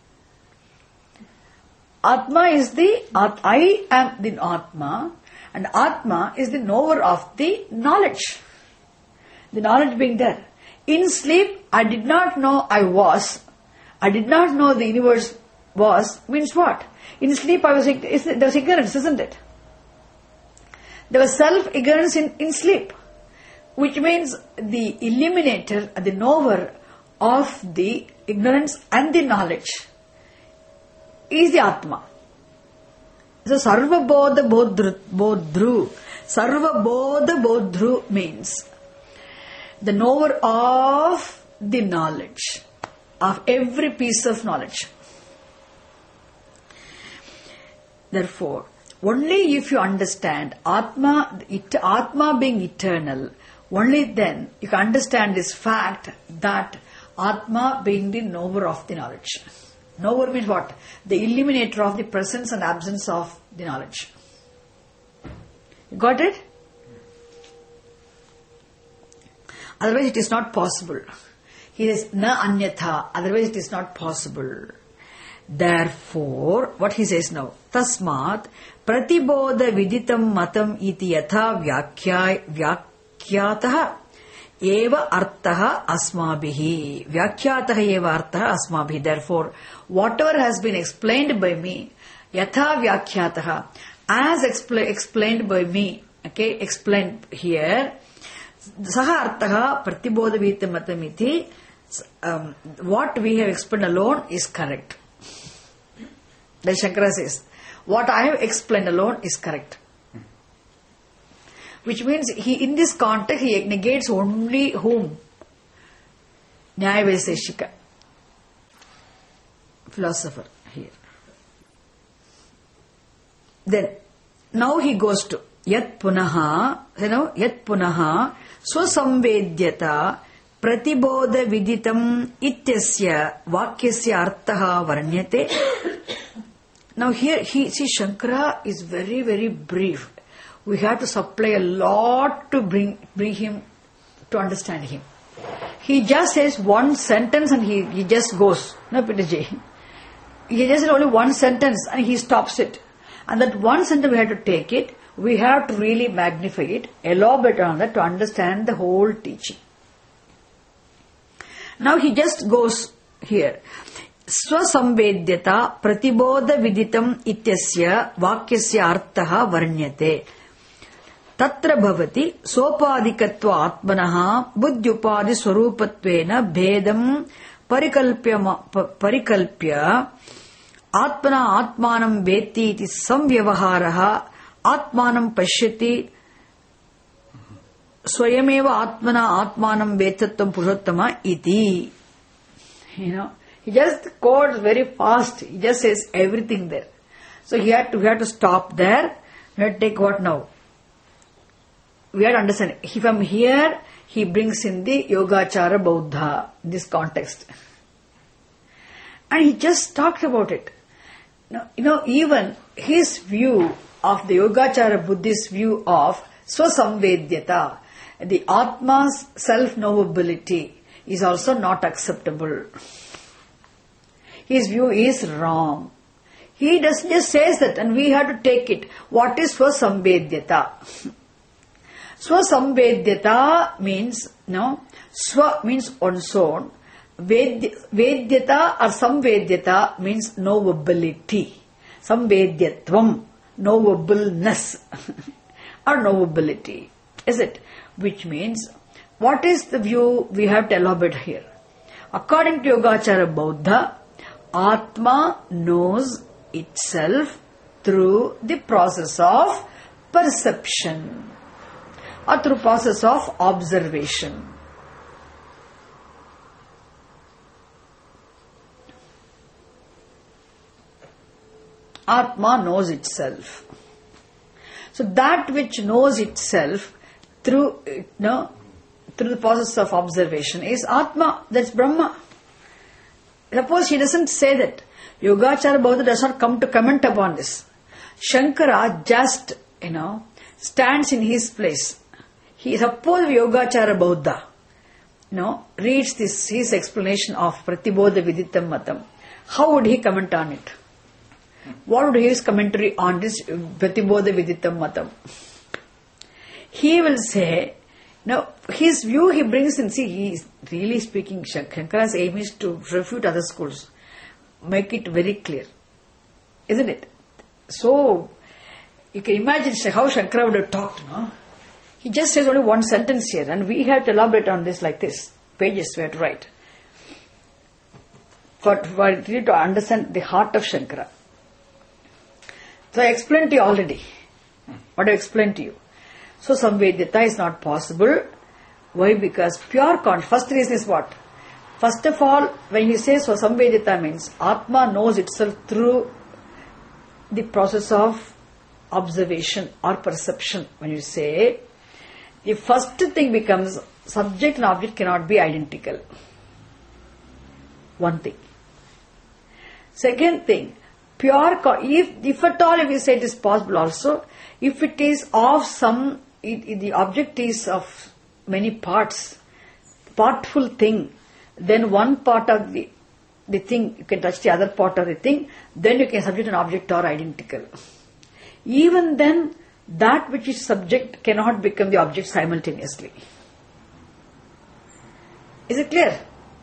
Atma is I am the Atma, and Atma is the knower of the knowledge. The knowledge being there. In sleep, I did not know I was. I did not know the universe was, means what? In sleep, there was ignorance, isn't it? There was self-ignorance in sleep, which means the eliminator, the knower of the ignorance and the knowledge is the Atma. So, Sarva Bodha Bodhru. Sarva Bodha Bodhru means the knower of the knowledge, of every piece of knowledge. Therefore, Only if you understand Atma being eternal, only then you can understand this fact that Atma being the knower of the knowledge. Knower means what? The eliminator of the presence and absence of the knowledge. You got it? Otherwise it is not possible. He says, na anyatha. Otherwise it is not possible. Therefore, what he says now? Tasmat pratibodha viditam matam iti yatha vyakyatah eva artha asmabhihi. Vyakyatah eva artha asmabhihi. Therefore, whatever has been explained by me, yatha vyakyatah, as explained by me, okay, explained here, saha artha pratibodha viditam matam iti, what we have explained alone is correct. Then Shankara says, what I have explained alone is correct. Which means in this context he negates only whom? Nyaya Vaiseshika. Philosopher here. Then, now he goes to Yat Punaha, Yat Punaha Swasamvedyata Pratibodha Viditam Ityasya Vakyasya Artaha Varanyate. Now here, Shankara is very, very brief. We have to supply a lot to bring him, to understand him. He just says one sentence and he just goes. No, Pitaji. He just says only one sentence and he stops it. And that one sentence we have to take it, we have to really magnify it, elaborate on that to understand the whole teaching. Now he just goes here. Swasamvedyata pratibodha viditam ityasya vakyasya artaha varnyate. Tatra bhavati sopadikatva atmanaha buddhyupadi swarupatvena bhedam parikalpya atmana atmanam veti iti samvyavaharaha atmanam pashyati swayameva atmana atmanam vetatvam purushottama iti. He just quotes very fast. He just says everything there. So we have to stop there. We have to take what now? We have to understand. From here, he brings in the Yogachara Bauddha, in this context. And he just talked about it. Now, even his view of the Yogachara Buddhist view of Swasamvedyata, the Atma's self-knowability, is also not acceptable. His view is wrong. He doesn't just says that and we have to take it. What is Swasamvedyata? Swasamvedyata means, Swa means one's own. Vedyata or Samvedyata means knowability. Samvedyatvam, knowableness or knowability. Is it? Which means, what is the view we have to elaborate here? According to Yogachara Bauddha, Atma knows itself through the process of perception or through process of observation. Atma knows itself. So that which knows itself through the process of observation is Atma, that's Brahma. Suppose he doesn't say that. Yogachara Bauddha does not come to comment upon this. Shankara just, stands in his place. Suppose Yogachara Bauddha, reads his explanation of Pratibodha Viditam Matam. How would he comment on it? What would be his commentary on this Pratibodha Viditam Matam? He will say, his view he brings in, he is really speaking, Shankara's aim is to refute other schools. Make it very clear. Isn't it? So, you can imagine how Shankara would have talked, He just says only one sentence here and we have to elaborate on this like this. Pages we have to write. For really to understand the heart of Shankara. So I explained to you already. What I explained to you. So Samvedyata is not possible. Why? Because pure first reason is what? First of all, when he says so Samvedyata means Atma knows itself through the process of observation or perception. When you say, the first thing becomes subject and object cannot be identical. One thing. Second thing, if at all, if you say it is possible also, if it is of some, the object is of many parts, partful thing, then one part of the thing, you can touch the other part of the thing, then you can subject and object are identical. Even then, that which is subject cannot become the object simultaneously. Is it clear?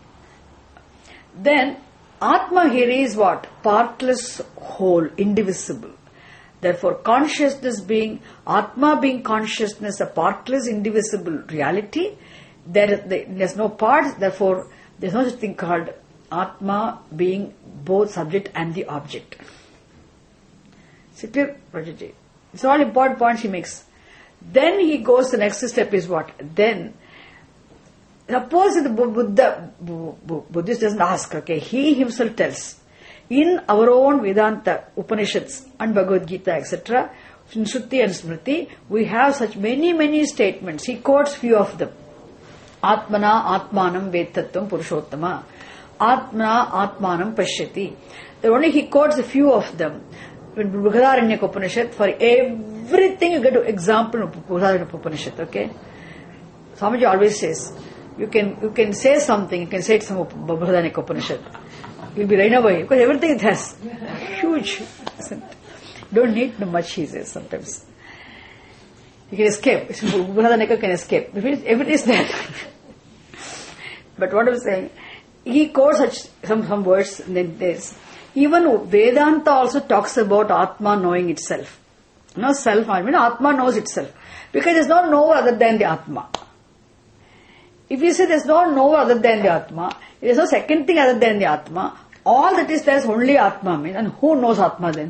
Then, Atma here is what? Partless whole, indivisible. Therefore, consciousness being, Atma being consciousness, a partless, indivisible reality, there's no parts, therefore, there's no such thing called Atma being both subject and the object. Is it clear, Rajaji? It's all important points he makes. Then he goes, the next step is what? Then, suppose the Buddhist doesn't ask, okay, he himself tells. In our own Vedanta, Upanishads and Bhagavad Gita, etc., in Shruti and Smriti, we have such many statements. He quotes few of them. Atmana Atmanam Vettattvam Purushottama. Atmana Atmanam Pashyati. Only he quotes a few of them. In Brihadaranyaka Upanishad, for everything you get to example of Brihadaranyaka Upanishad, okay? Swamiji always says, you can say something, you can say it from Brihadaranyaka Upanishad. You'll be right away, because everything it has. Huge. Don't need much, he says sometimes. You can escape. Brihadaranyaka can escape. Everything is there. But what I'm saying, he quotes such some words, and then there's even Vedanta also talks about Atma knowing itself. No self, I mean Atma knows itself. Because there's no knower other than the Atma. If you say there's no knower other than the Atma, there's no second thing other than the Atma, all that is there is only Atma means, and who knows Atma then?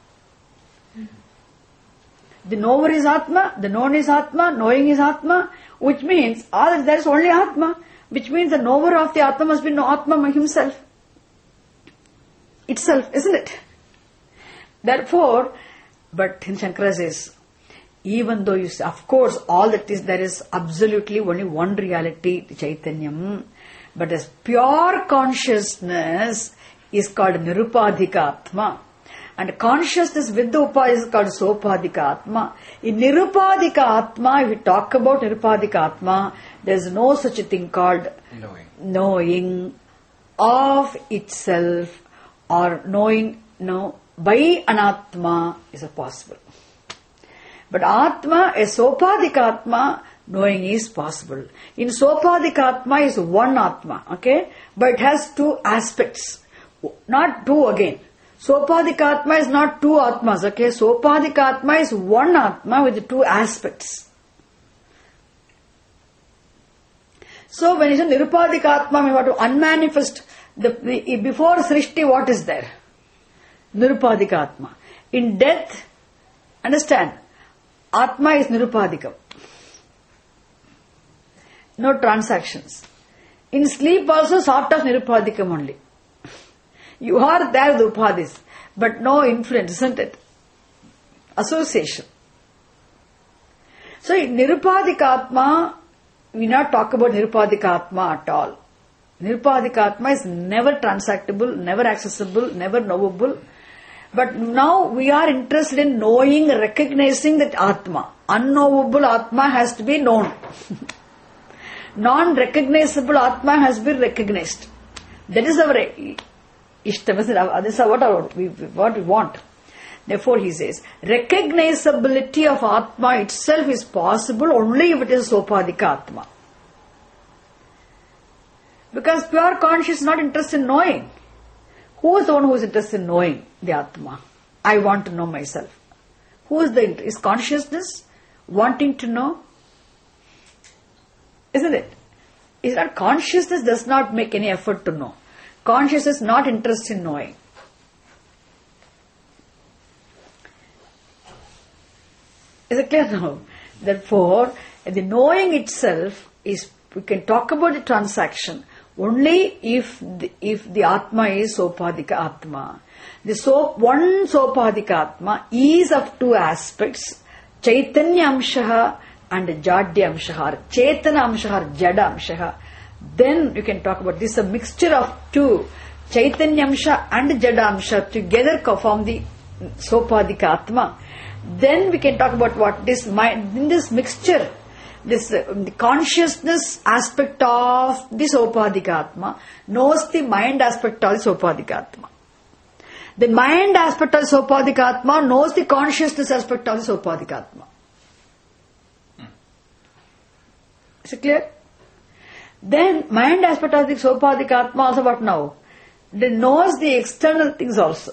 The knower is Atma, the known is Atma, knowing is Atma, which means all that there is only Atma, which means the knower of the Atma must be no Atma himself. Itself, isn't it? Therefore, but Shankara says, even though you say, of course, all that is, there is absolutely only one reality, Chaitanyam, but as pure consciousness is called Nirupadhika Atma. And consciousness with the Upadhi is called Sopadhika Atma. In Nirupadhika Atma, if we talk about Nirupadhika Atma, there is no such a thing called knowing of itself or knowing by an Atma is possible. But Atma, a Sopadhika Atma, knowing is possible. In Sopadhika Atma is one Atma, okay? But it has two aspects. Not two again. Sopadhika Atma is not two Atmas, okay? Sopadhika Atma is one Atma with two aspects. So when you say Nirupadhika Atma, we want to unmanifest, before Srishti, what is there? Nirupadhika Atma. In death, understand, Atma is Nirupadhikam. No transactions. In sleep also, sort of Nirupadhikam only. You are there with Upadhis, but no influence, isn't it? Association. So in Nirupadhika Atma, we not talk about Nirupadhika Atma at all. Nirupadhika Atma is never transactable, never accessible, never knowable. But now we are interested in knowing, recognizing that Atma. Unknowable Atma has to be known. Non-recognizable Atma has been recognized. That is our Ishtam. This is what we want. Therefore he says, recognizability of Atma itself is possible only if it is Sopadhika Atma. Because pure consciousness is not interested in knowing. Who is the one who is interested in knowing the Atma? I want to know myself. Who is is consciousness wanting to know? Isn't it? Is that consciousness does not make any effort to know. Consciousness is not interested in knowing. Is it clear now? Therefore, the knowing itself is, we can talk about the transaction. Only if the Atma is Sopadika Atma. One Sopadika Atma is of two aspects, Chaitanya Amshaha and Jadya Amshaha, Chaitanya Amshaha, Jada Amshaha. Then you can talk about this, a mixture of two, Chaitanya Amsha and Jada Amsha together form the Sopadika Atma. Then we can talk about what this mind, in this mixture, this the consciousness aspect of the Sopadika Atma knows the mind aspect of the Sopadika Atma. The mind aspect of the Sopadika Atma knows the consciousness aspect of the Sopadika Atma. Is it clear? Then mind aspect of the Sopadika Atma also what now? They knows the external things also.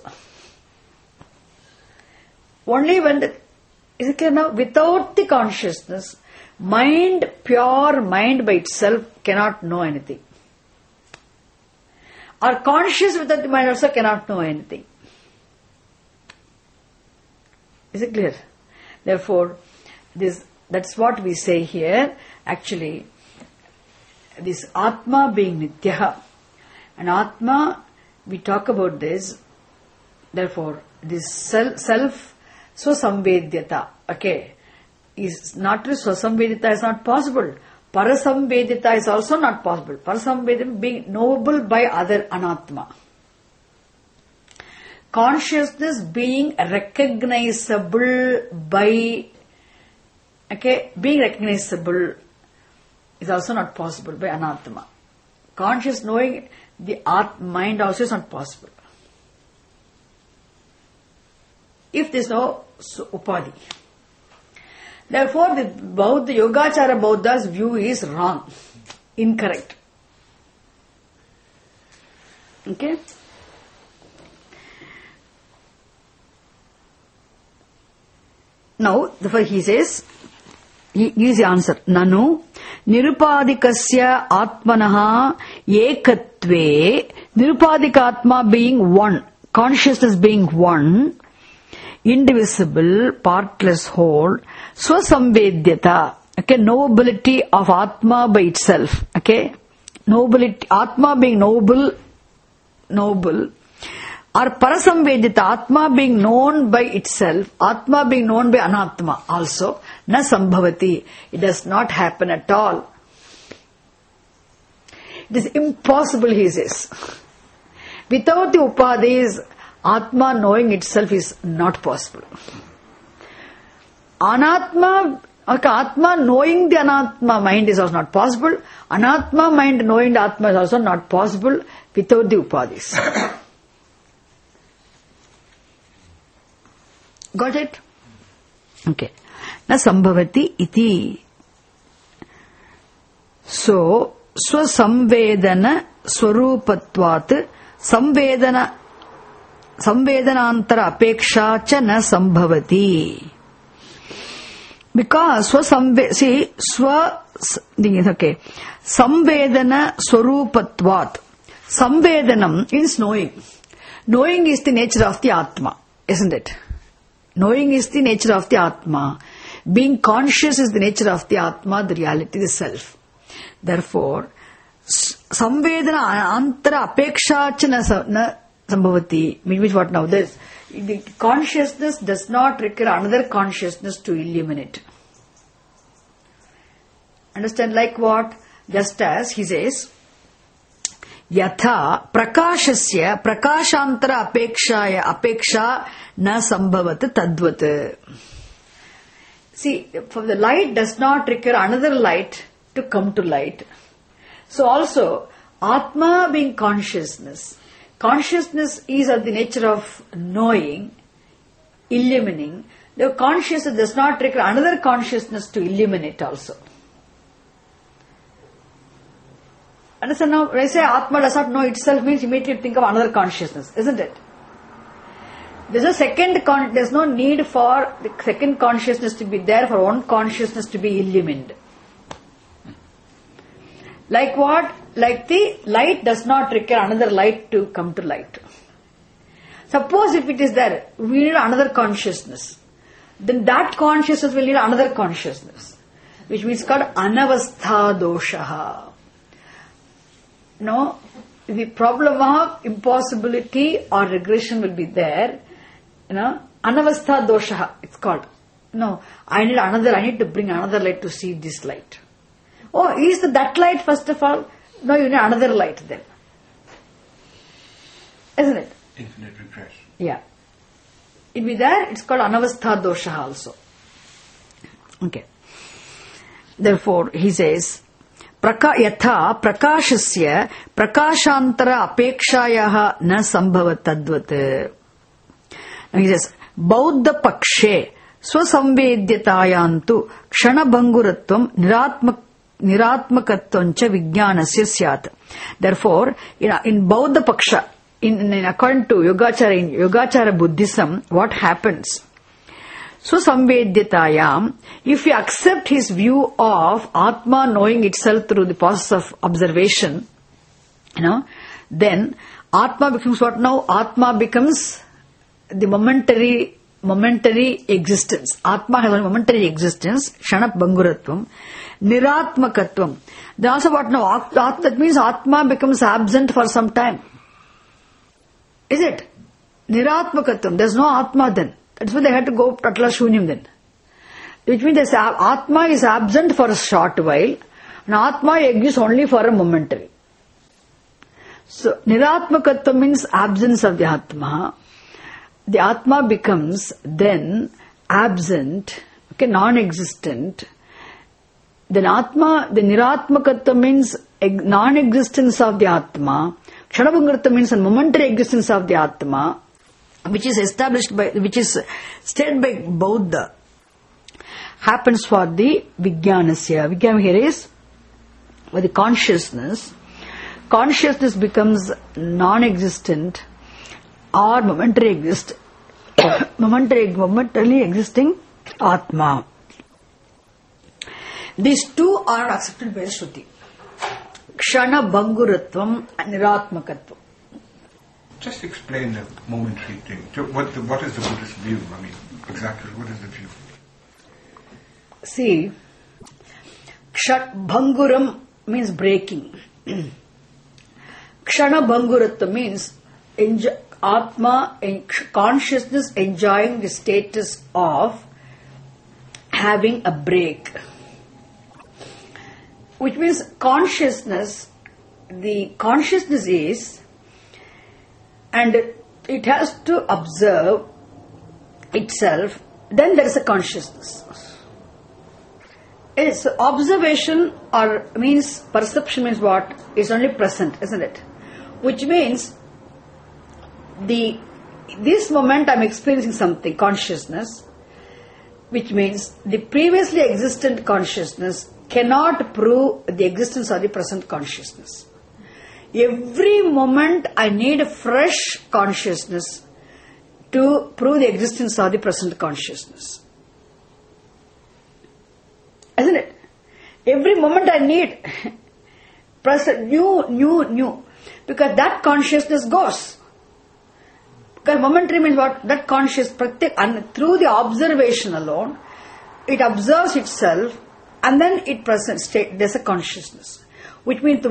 Only when is it clear now? Without the consciousness, pure mind by itself cannot know anything. Or conscious without the mind also cannot know anything. Is it clear? Therefore, that's what we say here. Actually, this Atma being Nitya, and Atma, we talk about this. Therefore, this self Swasamvedyata, okay, is not Swasamvedyata is not possible. Parasamvedyata is also not possible. Parasamvedyata being knowable by other Anatma. Consciousness being recognizable by, okay, being recognizable is also not possible by Anatma. Conscious knowing the mind also is not possible. If there is no Upadhi. Therefore, the Yogachara Bauddha's view is wrong, incorrect. Okay? Now, therefore he says, he gives the answer. Nanu nirupadikasya atmanaha ekatve, nirupadika atma being one, consciousness being one, indivisible, partless whole, swasamvedyata, okay, knowability of Atma by itself, okay, knowability, Atma being noble, or parasamvedyata, Atma being known by itself, Atma being known by Anatma also, na sambhavati, it does not happen at all. It is impossible, he says. Without the upadhis, Atma knowing itself is not possible. Anatma, okay, Atma knowing the Anatma mind is also not possible. Anatma mind knowing the Atma is also not possible without the upadhis. Got it? Okay. Na sambhavati iti. So, swasamvedana swarupatvat samvedanantara apeksha cha na sambhavati. Because okay, samvedana swarupatvat. Samvedanam is knowing. Knowing is the nature of the Atma, isn't it? Knowing is the nature of the Atma. Being conscious is the nature of the Atma, the reality, the self. Therefore, samvedana antara apeksha cha na sambhavati. Means what now? The consciousness does not require another consciousness to illuminate. Understand like what? Just as he says, yatha prakashasya prakashantara apeksha na sambhavat tadvat. See, for the light does not require another light to come to light. So also, Atma being consciousness. Consciousness is of the nature of knowing, illuminating. The consciousness does not require another consciousness to illuminate also. Understand now? When I say Atma does not know itself means immediately think of another consciousness, isn't it? There's no need for the second consciousness to be there, for one consciousness to be illumined. Like what? Like the light does not require another light to come to light. Suppose if it is there, we need another consciousness. Then that consciousness will need another consciousness, which means called anavastha doshaha. the problem of impossibility or regression will be there. Anavastha dosha, it's called. I need to bring another light to see this light. Oh, is that light first of all? No, you need another light then. Isn't it? Infinite regression. Yeah. It will be there, it's called anavastha dosha also. Okay. Therefore, he says, yatha prakashasya prakashantara apekshayah na sambhava tadvat. He says, Bauddha pakshe swasamvedyatayantu kshanabhanguratvam niratmakatvancha vijnanasya syat. Therefore, in Bauddha paksha, according to Yogacara Buddhism, what happens? Swasamvedyatayam, if you accept his view of Atma knowing itself through the process of observation, then Atma becomes what now? Atma becomes the momentary existence. Atma has a momentary existence, Shanap Bhanguratvam, Niratmakatvam. Then also what now? That means Atma becomes absent for some time. Is it? Niratmakatvam. There's no Atma then. That's why they had to go Tatla Shunyam then. Which means Atma is absent for a short while, and Atma exists only for a momentary. So, Niratmakatvam means absence of the Atma. The Atma becomes then absent, non-existent. Then the Niratmakatvam means non-existence of the Atma. Kshanabhanguratvam means a momentary existence of the Atma, which is stated by Bauddha, happens for the Vijnanasya. Vijnana here is for the consciousness. Consciousness becomes non-existent or momentarily existing Atma. These two are accepted by the Shruti. Kshana Bhanguratvam and Niratmakatvam. Just explain the momentary thing. What is the Buddhist view? I mean, exactly, what is the view? See, Bhanguram means breaking. Kshana Bhanguratvam means Atma, consciousness enjoying the status of having a break. Which means the consciousness is, and it has to observe itself, then there is a consciousness. It's observation or means perception means what? It's only present, isn't it? Which means this moment I'm experiencing something, consciousness, which means the previously existent consciousness cannot prove the existence of the present consciousness. Every moment I need a fresh consciousness to prove the existence of the present consciousness. Isn't it? Every moment I need present, new. Because that consciousness goes. Because momentary means what? That conscious, and through the observation alone, it observes itself and then it presents state, there's a consciousness. Which means the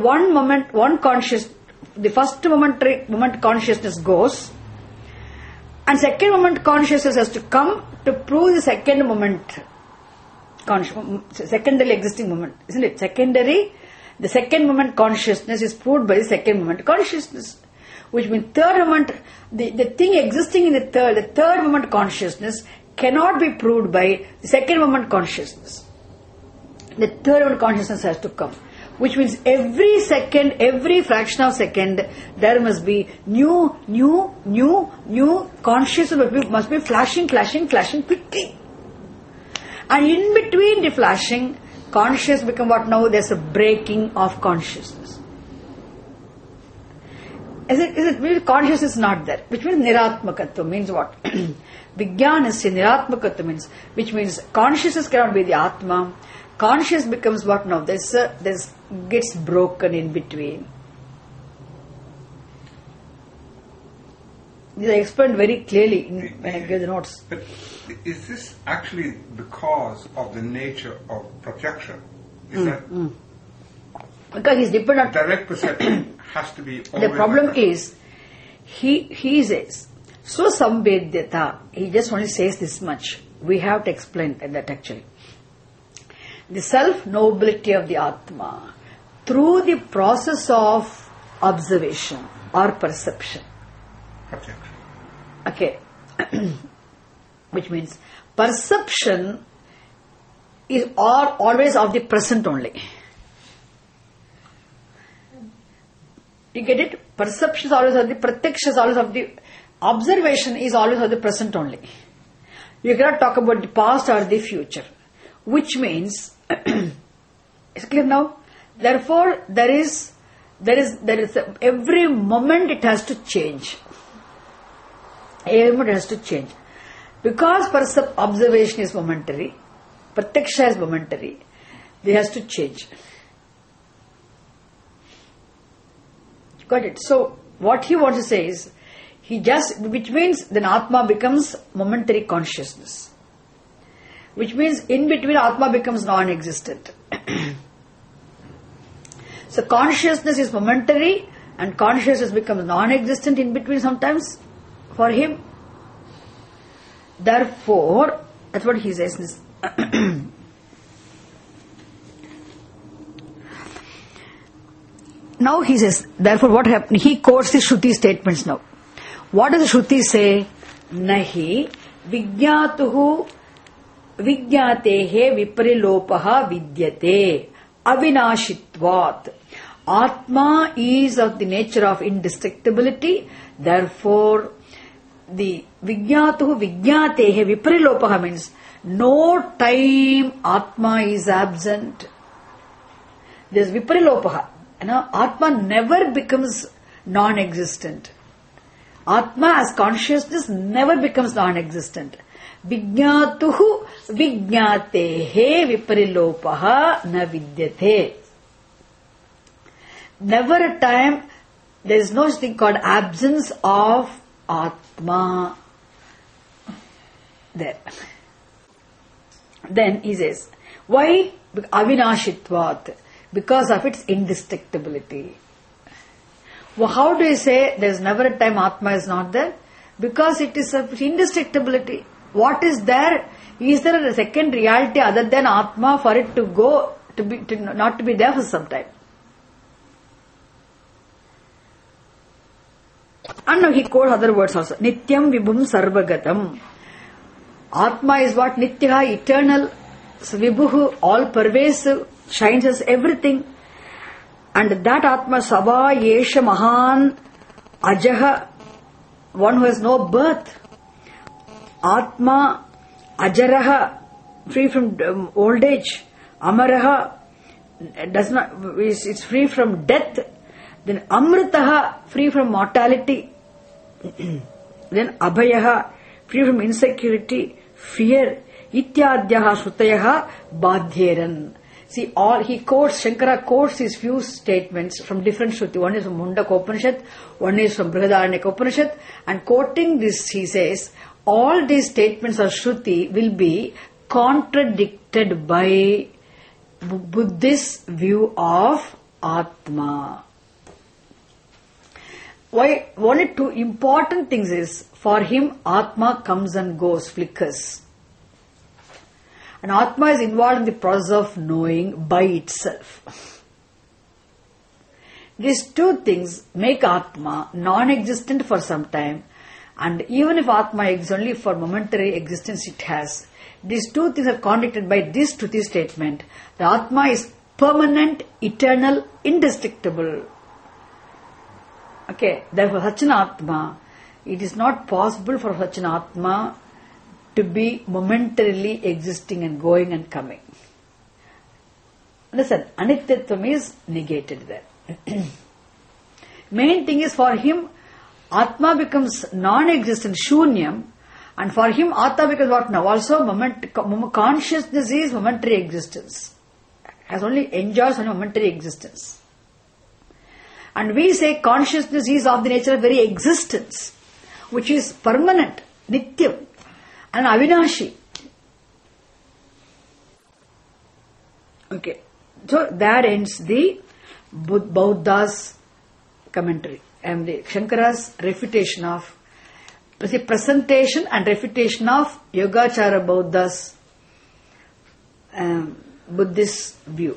the first moment consciousness goes, and second moment consciousness has to come to prove the second moment, secondary existing moment, isn't it? The second moment consciousness is proved by the second moment consciousness. Which means third moment, the thing existing in the third moment consciousness cannot be proved by the second moment consciousness. The third moment consciousness has to come. Which means every second, every fraction of second, there must be new consciousness must be flashing quickly. And in between the flashing, conscious become what now? There's a breaking of consciousness. Is it consciousness is not there? Which means Niratmakatva means what? Vijnanasya Niratmakatva means, which means consciousness cannot be the Atma. Conscious becomes what now? This gets broken in between. These I explained very clearly when I gave the notes. But is this actually because of the nature of pratyaksha? Is that because it's dependent on direct perception has to be The always problem like that. is, he says, Swasamvedyata, he just only says this much. We have to explain that actually. The self-nobility of the Atma through the process of observation or perception. Okay. Okay. Which means perception is always of the present only. You get it? Perception is always of the prataksha, is always of the observation, is always of the present only. You cannot talk about the past or the future. Which means, is it clear now? Therefore, there is every moment it has to change. Every moment it has to change. Because observation is momentary, prataksha is momentary, it has to change. Got it? So, what he wants to say is, which means then Atma becomes momentary consciousness. Which means in between Atma becomes non-existent. So, consciousness is momentary and consciousness becomes non-existent in between sometimes for him. Therefore, that's what he says. Now he says, therefore what happened? He quotes the Shruti statements now. What does the Shruti say? Nahi vijñātuhu vijñātehe viparilopaha vidyate avinashitvat. Atma is of the nature of indestructibility. Therefore, the vijñātuhu vijñātehe viparilopaha means no time Atma is absent. There is viparilopaha. Atma never becomes non-existent. Atma as consciousness never becomes non-existent. Vijñātuhu vijñātehe viparilopaha na vidyate. Never a time, there is no thing called absence of Atma. There. Then he says, why? Avinashitvat. Because of its indestructibility. Well, how do you say there is never a time Atma is not there? Because it is of indestructibility. What is there? Is there a second reality other than Atma for it to go, not to be there for some time? And now he quotes other words also. Nityam vibhum sarvagatam. Atma is what? Nityaha, eternal. Vibhuhu, all pervasive, shines as everything. And that Atma Sabha Yesha Mahan Ajaha, one who has no birth. Atma Ajaraha, free from old age. Amaraha, it's free from death. Then Amritaha, free from mortality. Then Abhayaha, free from insecurity, fear. Ityadyaha Shrutayaha Badhyeran. See, Shankara quotes these few statements from different Shruti. One is from Mundaka Upanishad, one is from Brihadaranyaka Upanishad, and quoting this, he says, all these statements of Shruti will be contradicted by Buddhist view of Atma. Why? One of two important things is, for him, Atma comes and goes, flickers. And Atma is involved in the process of knowing by itself. These two things make Atma non-existent for some time, and even if Atma exists only for momentary existence it has, these two things are contradicted by this Shruti statement. The Atma is permanent, eternal, indestructible. Okay, therefore such an Atma, it is not possible for such an Atma to be momentarily existing and going and coming. Listen, Anityatvam is negated there. Main thing is, for him, Atma becomes non-existent, shunyam, and for him, Atma becomes what now? Also, consciousness is momentary existence. Enjoys only momentary existence. And we say consciousness is of the nature of very existence, which is permanent, nityam, and avinashi. Okay. So, there ends the Buddha's commentary. And the Shankara's refutation of, the presentation and refutation of Yogacara Buddha's Buddhist view.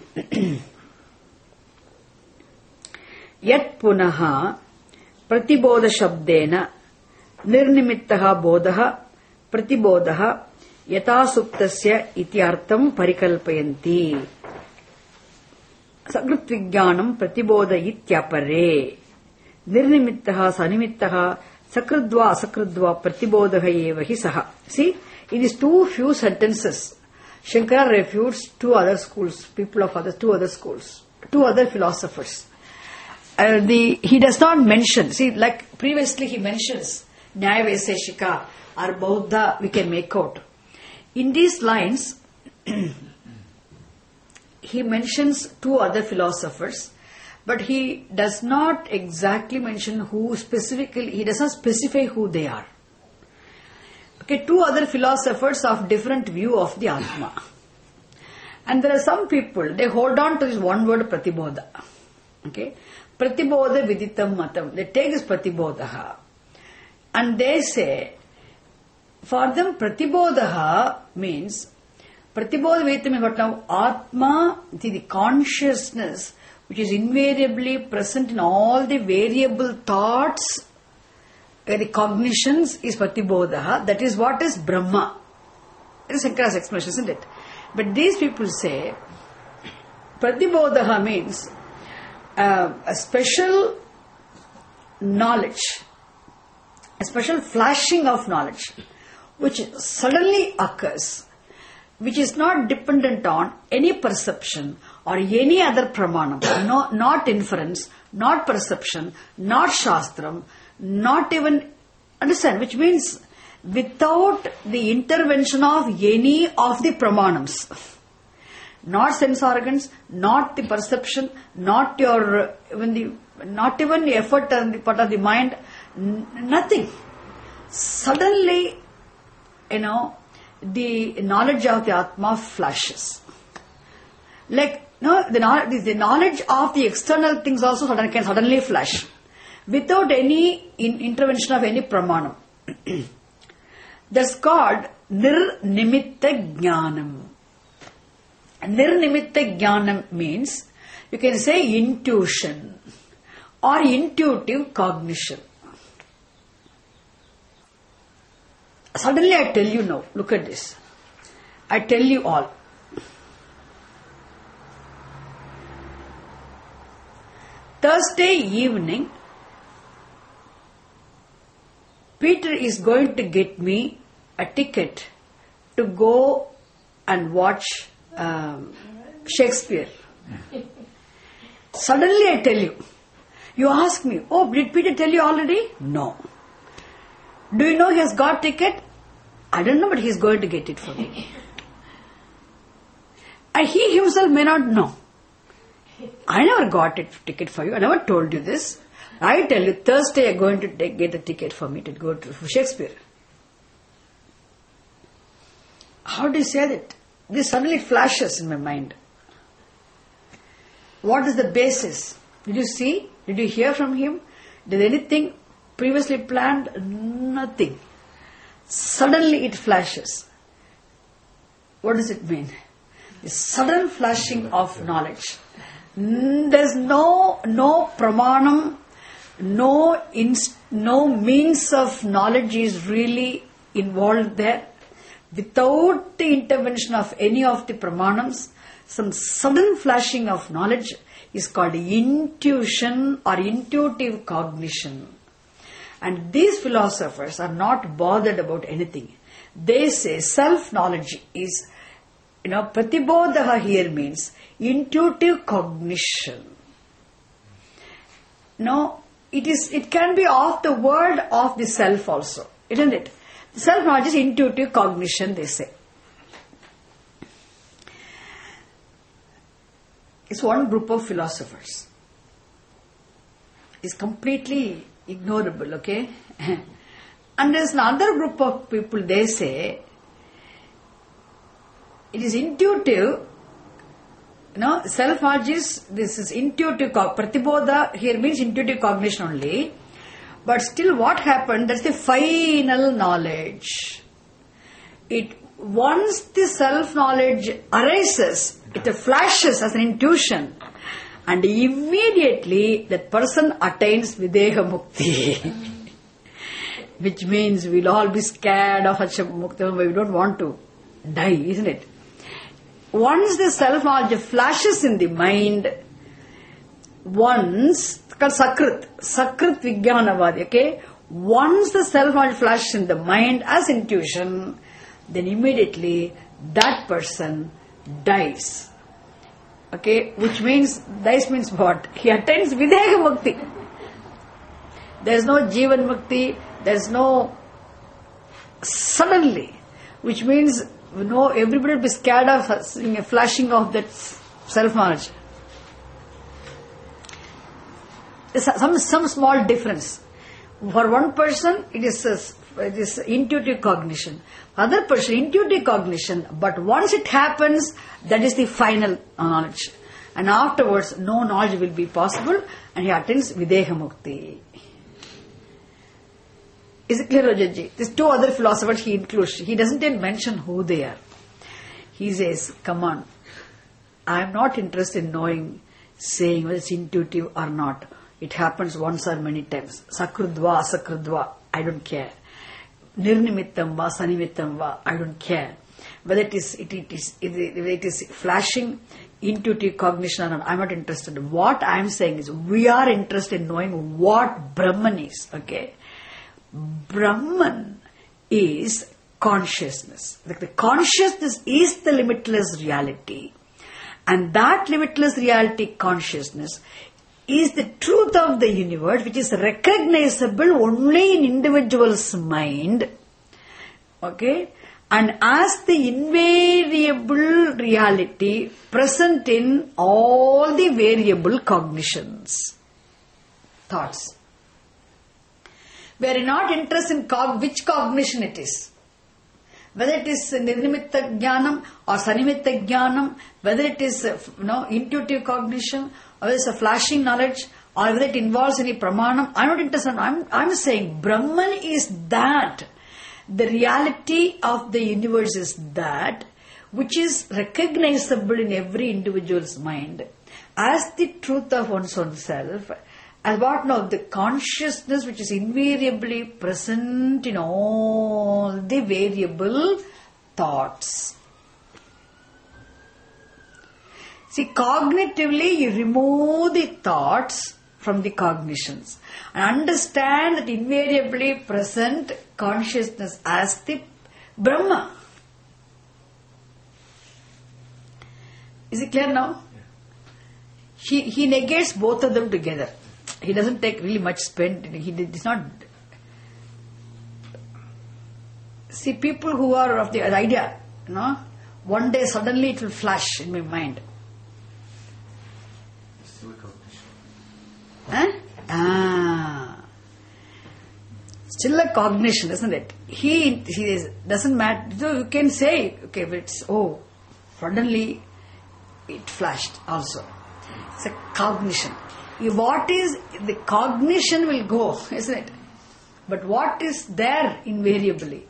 Yat punaha pratibodha shabdena nirnimittaha bodha pratibodha yata suptasya ityartam parikalpayanti sagrit vijnanam pratibodha ityapare nirnimittaha sanimittaha sakridva asakridva pratibodha eva hi saha. See, in these few sentences, Shankara refutes two other schools, two other philosophers. He does not mention, see, like previously he mentions Nyaya Vaiseshika or Bauddha, we can make out. In these lines, he mentions two other philosophers, but he does not exactly mention who specifically, he does not specify who they are. Okay, two other philosophers of different view of the Atma. And there are some people, they hold on to this one word Pratibodha. Okay, Pratibodha Viditam Matam. They take this Pratibodha and they say, for them Pratibodha means, Pratibodha Viditam means what now? Atma, the consciousness which is invariably present in all the variable thoughts, the cognitions is Pratibodha. That is what is Brahma. That is Shankara's explanation, isn't it? But these people say Pratibodha means a special knowledge, a special flashing of knowledge which suddenly occurs, which is not dependent on any perception or any other pramanam, not inference, not perception, not shastram, not even, understand, which means without the intervention of any of the pramanams. Not sense organs, not the perception, not even the effort on the part of the mind, nothing. Suddenly, the knowledge of the Atma flashes. Like, the knowledge of the external things also can suddenly flash, without any intervention of any pramanam. That's called nirnimitta jnanam. Nirnimitta jnanam means, you can say intuition or intuitive cognition. Suddenly I tell you now, look at this. I tell you all. Thursday evening, Peter is going to get me a ticket to go and watch Shakespeare. Suddenly I tell you. You ask me, oh, did Peter tell you already? No. Do you know he has got ticket? I don't know, but he is going to get it for me. And he himself may not know. I never got a ticket for you. I never told you this. I tell you, Thursday you are going to get a ticket for me to go to Shakespeare. How do you say that? This suddenly flashes in my mind. What is the basis? Did you see? Did you hear from him? Did anything previously planned? Nothing. Suddenly it flashes. What does it mean? The sudden flashing of knowledge. There's no pramanam, no means of knowledge is really involved there. Without the intervention of any of the pramanams, some sudden flashing of knowledge is called intuition or intuitive cognition. And these philosophers are not bothered about anything. They say self-knowledge is, pratibodha here means intuitive cognition. No, it can be of the word of the self also, isn't it? Self-knowledge is intuitive cognition, they say. It's one group of philosophers. It's completely ignorable, okay? And there's another group of people, they say, it is intuitive self-knowledge this is intuitive, pratibodha here means intuitive cognition only. But still what happened, that's the final knowledge. Once the self-knowledge arises, it flashes as an intuition, and immediately that person attains videha mukti. Which means we'll all be scared of such a mukti, we don't want to die, isn't it? Once the self-knowledge flashes in the mind, once, called Sakrit Vijnanavadi, okay? Once the self-knowledge flashes in the mind as intuition, then immediately that person dies. Okay? Which means, dies means what? He attains Videha Mukti. There is no Jivan Mukti, there is no suddenly, which means, everybody will be scared of a flashing of that self-knowledge. Some small difference. For one person, it is intuitive cognition. Other person, intuitive cognition. But once it happens, that is the final knowledge. And afterwards, no knowledge will be possible, and he attains Videha Mukti. Is it clear, Rajaji? These two other philosophers he includes. He doesn't even mention who they are. He says, come on, I am not interested in saying whether it's intuitive or not. It happens once or many times. Sakrudva, asakrudva, I don't care. Nirnimittam va, sanimittam va, I don't care. Whether it is flashing intuitive cognition or not, I'm not interested. What I'm saying is, we are interested in knowing what Brahman is, okay? Brahman is consciousness. The consciousness is the limitless reality. And that limitless reality consciousness is the truth of the universe, which is recognizable only in individual's mind. Okay? And as the invariable reality present in all the variable cognitions. Thoughts. We are not interested in which cognition it is. Whether it is nirnimitta jnanam or sanimitta jnanam, whether it is intuitive cognition, or whether it's a flashing knowledge, or whether it involves any pramanam, I'm not interested. I'm saying Brahman is that. The reality of the universe is that, which is recognizable in every individual's mind as the truth of one's own self. As what now? The consciousness which is invariably present in all the variable thoughts. See, cognitively you remove the thoughts from the cognitions and understand that invariably present consciousness as the Brahma. Is it clear now? He negates both of them together. He doesn't take really much spend. He does not. See, people who are of the idea, one day suddenly it will flash in my mind. Still a cognition. Still a cognition, isn't it? He doesn't matter. So you can say, okay, but it's, suddenly it flashed also. It's a cognition. What is the cognition will go, isn't it? But what is there invariably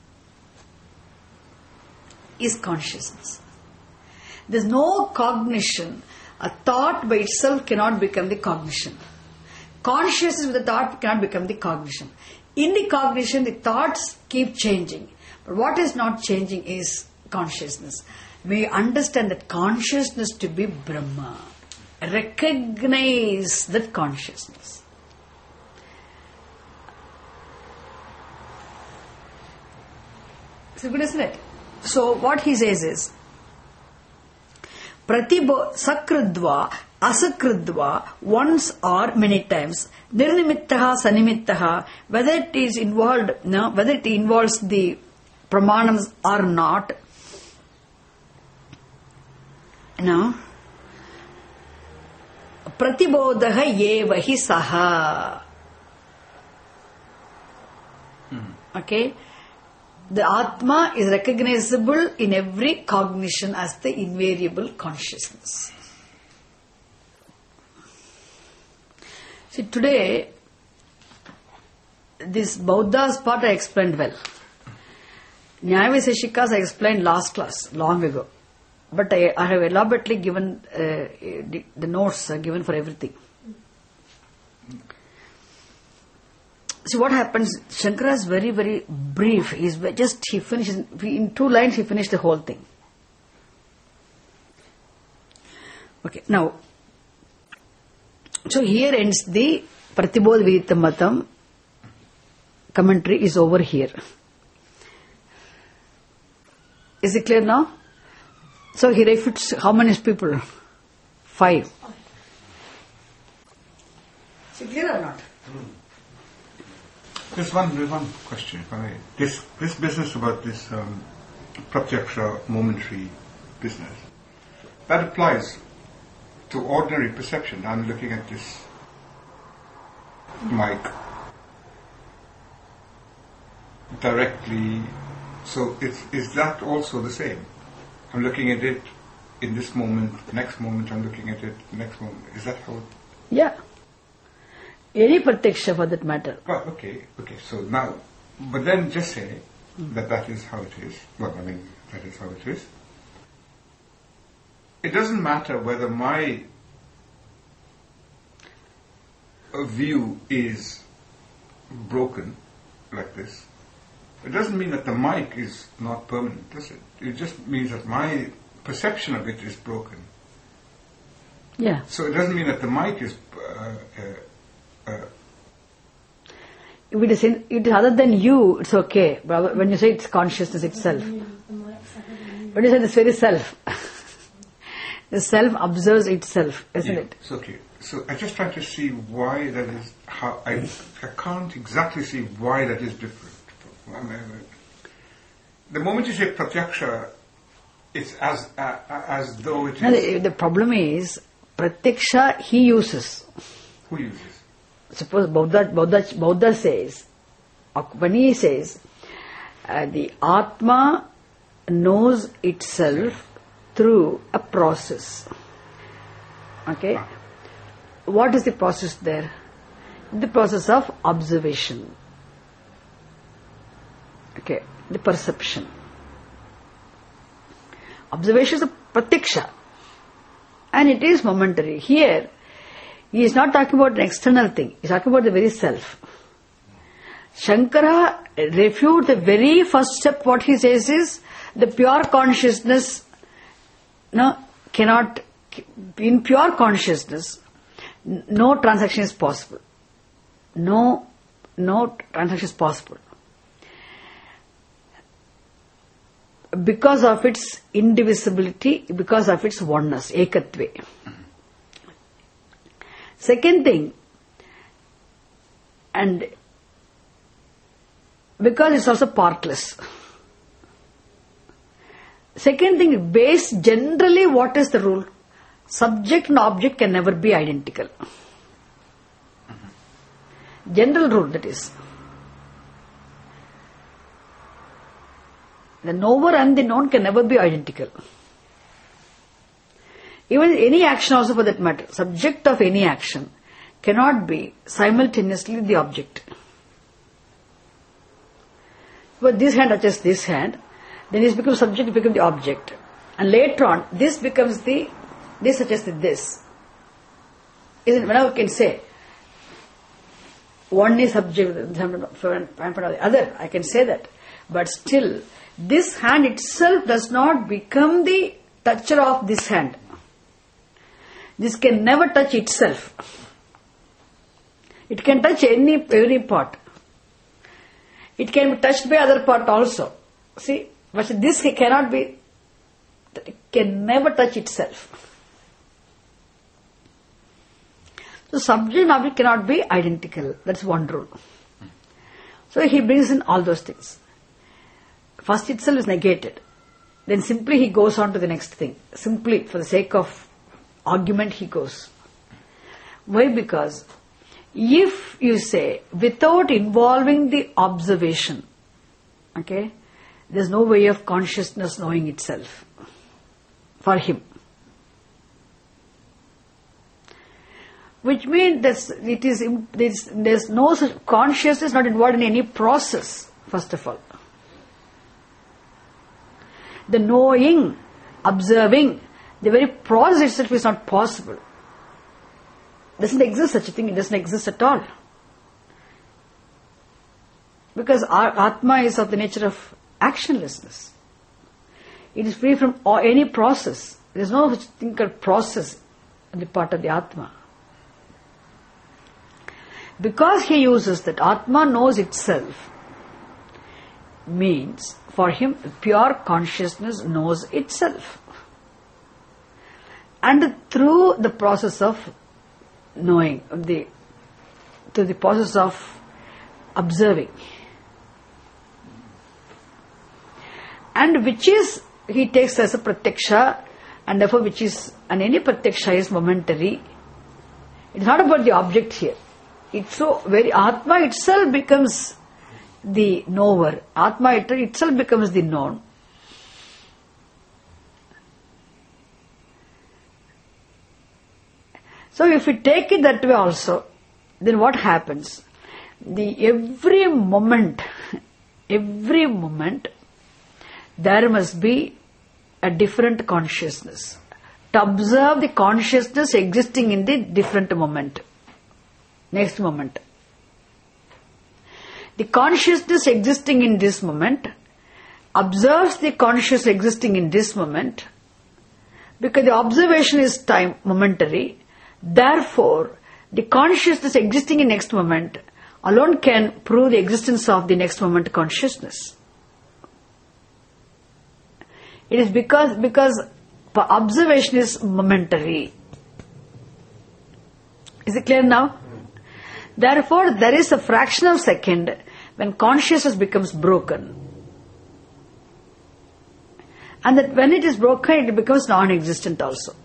is consciousness. There's no cognition. A thought by itself cannot become the cognition. Consciousness with the thought cannot become the cognition. In the cognition, the thoughts keep changing. But what is not changing is consciousness. We understand that consciousness to be Brahma. Recognize that consciousness. So good, isn't it? So what he says is, sakrudva, asakrudva, once or many times, nirnimittaha, sanimittaha, whether it is involved, whether it involves the pramanams or not, pratibodhaha eva hi saha. Okay? The Atma is recognizable in every cognition as the invariable consciousness. See, today, this Bauddha's part I explained well. Nyaya Vaiseshikas I explained last class, long ago. But I have elaborately given the notes are given for everything. See what happens, Shankara is very, very brief. He finishes, in 2 lines he finished the whole thing. Okay, now, so here ends the Pratibodha Vidita Matam. Commentary is over here. Is it clear now? So he refutes how many people? 5. Is it clear or not? There's one question, if I may. This business about this pratyaksha, momentary business, that applies to ordinary perception. I'm looking at this mic directly. So is that also the same? I'm looking at it in this moment, next moment I'm looking at it, next moment. Is that how it... Yeah. Any pratyaksha for that matter. Well, okay. So now, but then just say that is how it is. Well, I mean, that is how it is. It doesn't matter whether my view is broken like this. It doesn't mean that the mic is not permanent, does it? It just means that my perception of it is broken. Yeah. So it doesn't mean that the mic is... If it is other than you, it's okay. But when you say it's consciousness itself. When you say this very self. The self observes itself, isn't it? It's okay. So I just try to see why that is, how I can't exactly see why that is different. The moment you say pratyaksha, it's as though it is... The problem is, pratyaksha he uses. Who uses? Suppose Buddha says, when he says, the Atma knows itself through a process. Okay? What is the process there? The process of observation. Okay, the perception. Observation is a pratyaksha. And it is momentary. Here, he is not talking about an external thing. He is talking about the very self. Shankara refutes the very first step. What he says is, the pure consciousness cannot, in pure consciousness, no transaction is possible. No transaction is possible. Because of its indivisibility, because of its oneness, ekatve. Second thing, and because it's also partless. Second thing, base generally what is the rule? Subject and object can never be identical. General rule, that is. The knower and the known can never be identical. Even any action also for that matter, subject of any action cannot be simultaneously the object. But this hand touches this hand, then this becomes subject, it becomes the object. And later on, this becomes this touches this. Isn't when I can say, one is subject, the other, I can say that. But still, this hand itself does not become the toucher of this hand. This can never touch itself. It can touch every part. It can be touched by other part also. See, but this cannot be, it can never touch itself. So subject and object cannot be identical. That's one rule. So he brings in all those things. First itself is negated. Then simply he goes on to the next thing. Simply for the sake of argument he goes. Why? Because if you say without involving the observation, okay, There's no way of consciousness knowing itself for him. Which means that there's no such consciousness not involved in any process, first of all. The knowing, observing, the very process itself is not possible. Doesn't exist such a thing, it doesn't exist at all. Because our Atma is of the nature of actionlessness. It is free from any process. There is no such thing called process on the part of the Atma. Because he uses that Atma knows itself, means for him pure consciousness knows itself. And through the process of knowing, through the process of observing, and which is, he takes as a pratyaksha, and therefore and any pratyaksha is momentary. It's not about the object here. It's so very, Atma itself becomes the knower. Atma itself becomes the known. So if we take it that way also, then what happens? Every moment, there must be a different consciousness. To observe the consciousness existing in the different moment. Next moment. The consciousness existing in this moment observes the consciousness existing in this moment, because the observation is time momentary. Therefore, the consciousness existing in next moment alone can prove the existence of the next moment consciousness. It is because observation is momentary. Is it clear now? Therefore, there is a fraction of a second when consciousness becomes broken. And that when it is broken, it becomes non-existent also.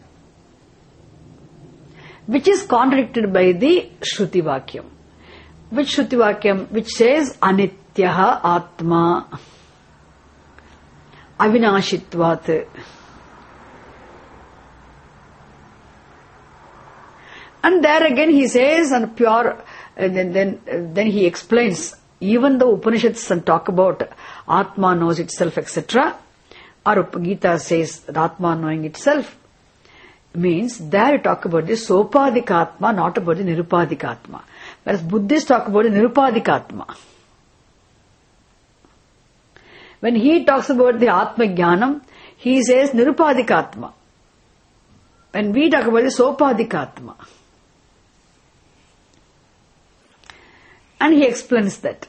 Which is contradicted by the Shruti Vakyam. Which Shruti Vakyam? Which says, Anityaha Atma Avinashitvat. And there again he says, and pure, then he explains, even though Upanishads talk about Atma knows itself, etc., or Gita says that Atma knowing itself, means there you talk about the Sopadikatma, not about the Nirupadikatma. Whereas Buddhists talk about the Nirupadikatma. When he talks about the Atma Jnanam, he says Nirupadikatma. When we talk about the Sopadikatma. And he explains that.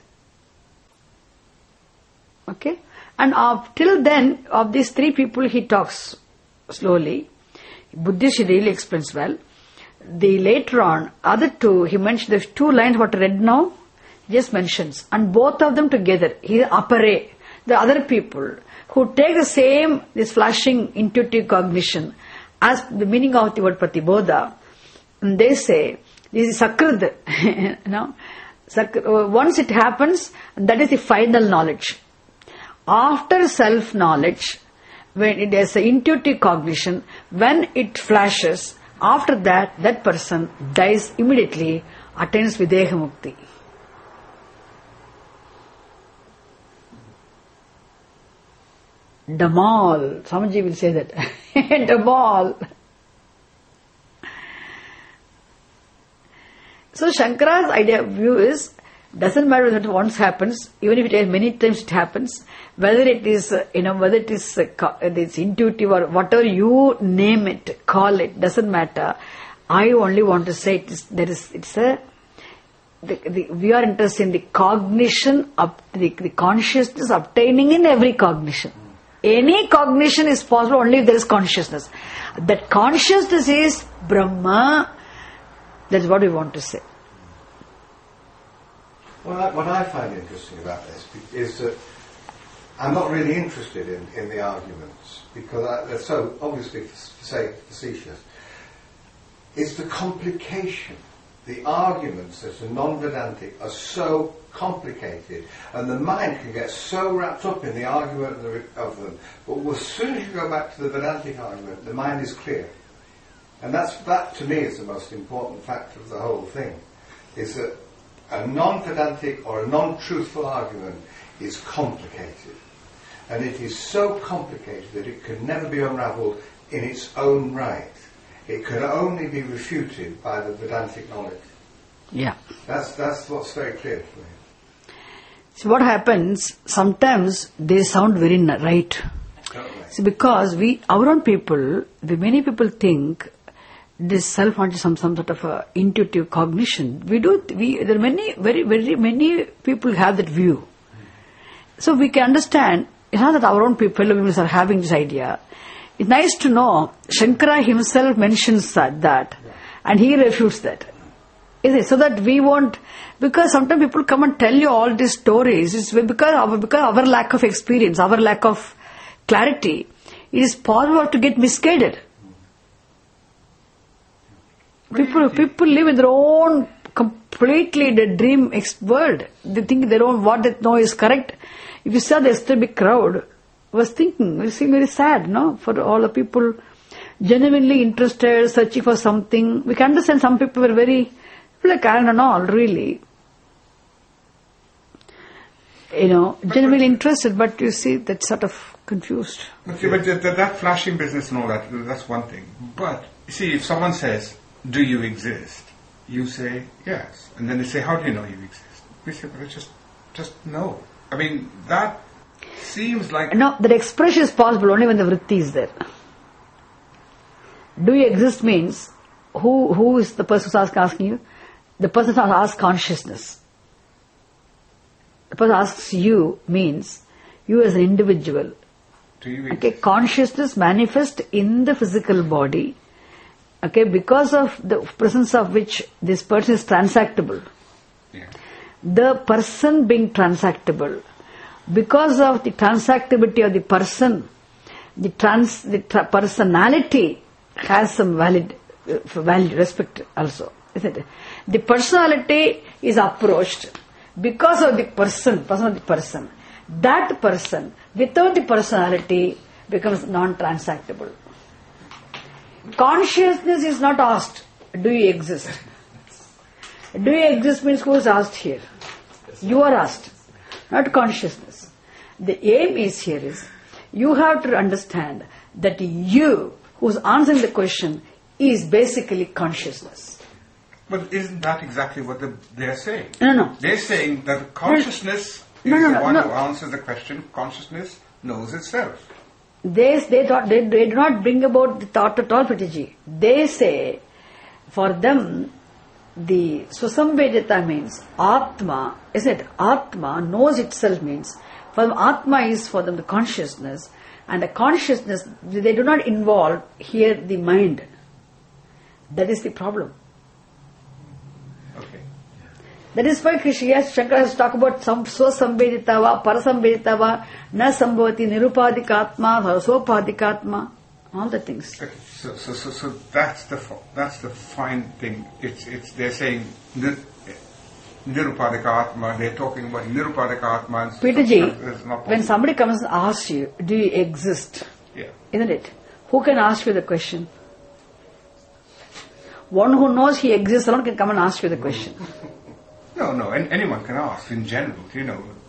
Okay? And till then, of these three people, he talks slowly. Buddhist, he really explains well. Later on, other two, he mentioned the two lines what I read now, he just mentions. And both of them together, he apare, the other people, who take the same, this flashing intuitive cognition, as the meaning of the word Pratibodha, and they say, this is Sakrad, once it happens, that is the final knowledge. After self-knowledge, when it is an intuitive cognition, when it flashes, after that, that person dies immediately, attains Videha Mukti. Damal, Swamiji will say that. Damal. So Shankara's view is, doesn't matter whether it once happens, even if many times it happens, whether it is, whether it is it's intuitive or whatever you name it, call it, doesn't matter. I only want to say we are interested in the cognition of the consciousness obtaining in every cognition. Any cognition is possible only if there is consciousness. That consciousness is Brahma. That's what we want to say. Well, what I find interesting about this is that I'm not really interested in the arguments because they're so obviously, to say facetious. It's the complication. The arguments that are non-Vedantic are so complicated, and the mind can get so wrapped up in the argument of them. But as soon as you go back to the Vedantic argument, the mind is clear. And that to me is the most important factor of the whole thing, is that a non-Vedantic or a non-truthful argument is complicated. And it is so complicated that it can never be unravelled in its own right. It can only be refuted by the Vedantic knowledge. Yeah. That's what's very clear to me. So what happens, sometimes they sound very right. See, because our own people, many people think this self-knowledge is some sort of a intuitive cognition. There are many people have that view. So we can understand, it's not that our own fellow are having this idea. It's nice to know, Shankara himself mentions that and he refutes that. Is it? So that we won't, because sometimes people come and tell you all these stories, it's because our lack of experience, our lack of clarity, it is possible to get misguided. People live in their own completely the dream world. They think what they know is correct. If you saw the big crowd was thinking, it seemed very sad, no? For all the people genuinely interested, searching for something. We can understand some people were very, like, I don't know, really, genuinely interested, but you see, that sort of confused. But that flashing business and all that, that's one thing. But, see, if someone says, do you exist? You say, yes. And then they say, how do you know you exist? We say, well, just know. I mean, that seems like... No, that expression is possible only when the vritti is there. Do you exist means, who is the person who's asking you? The person who asks consciousness. The person who asks you means, you as an individual. Do you exist? Okay, consciousness manifests in the physical body. Okay, because of the presence of which this person is transactable. Yeah. The person being transactable, because of the transactability of the person, the personality has some valid respect also, isn't it? The personality is approached because of the person of the person. That person, without the personality, becomes non-transactable. Consciousness is not asked, do you exist? Do you exist means who is asked here? You are asked, not consciousness. The aim is you have to understand that you, who's answering the question, is basically consciousness. But isn't that exactly what they're saying? No. They're saying that consciousness is the one who answers the question. Consciousness knows itself. They do not bring about the thought at all, Pritaji. They say, for them, the Susambhedita means Atma, is it? Atma knows itself means, for them Atma is for them the consciousness, and the consciousness, they do not involve here the mind. That is the problem. Okay. That is why Shankara has talked about Swasambheditava, Parasambheditava, Na Sambhavati, Nirupadikatma, Sopadikatma, all the things. Okay. So that's the fine thing. They're saying Nirupadika Atma. They're talking about Nirupadika Atma. Peterji, when somebody comes and asks you, do you exist? Yeah. Isn't it? Who can ask you the question? One who knows he exists alone can come and ask you the question. No, anyone can ask in general. Do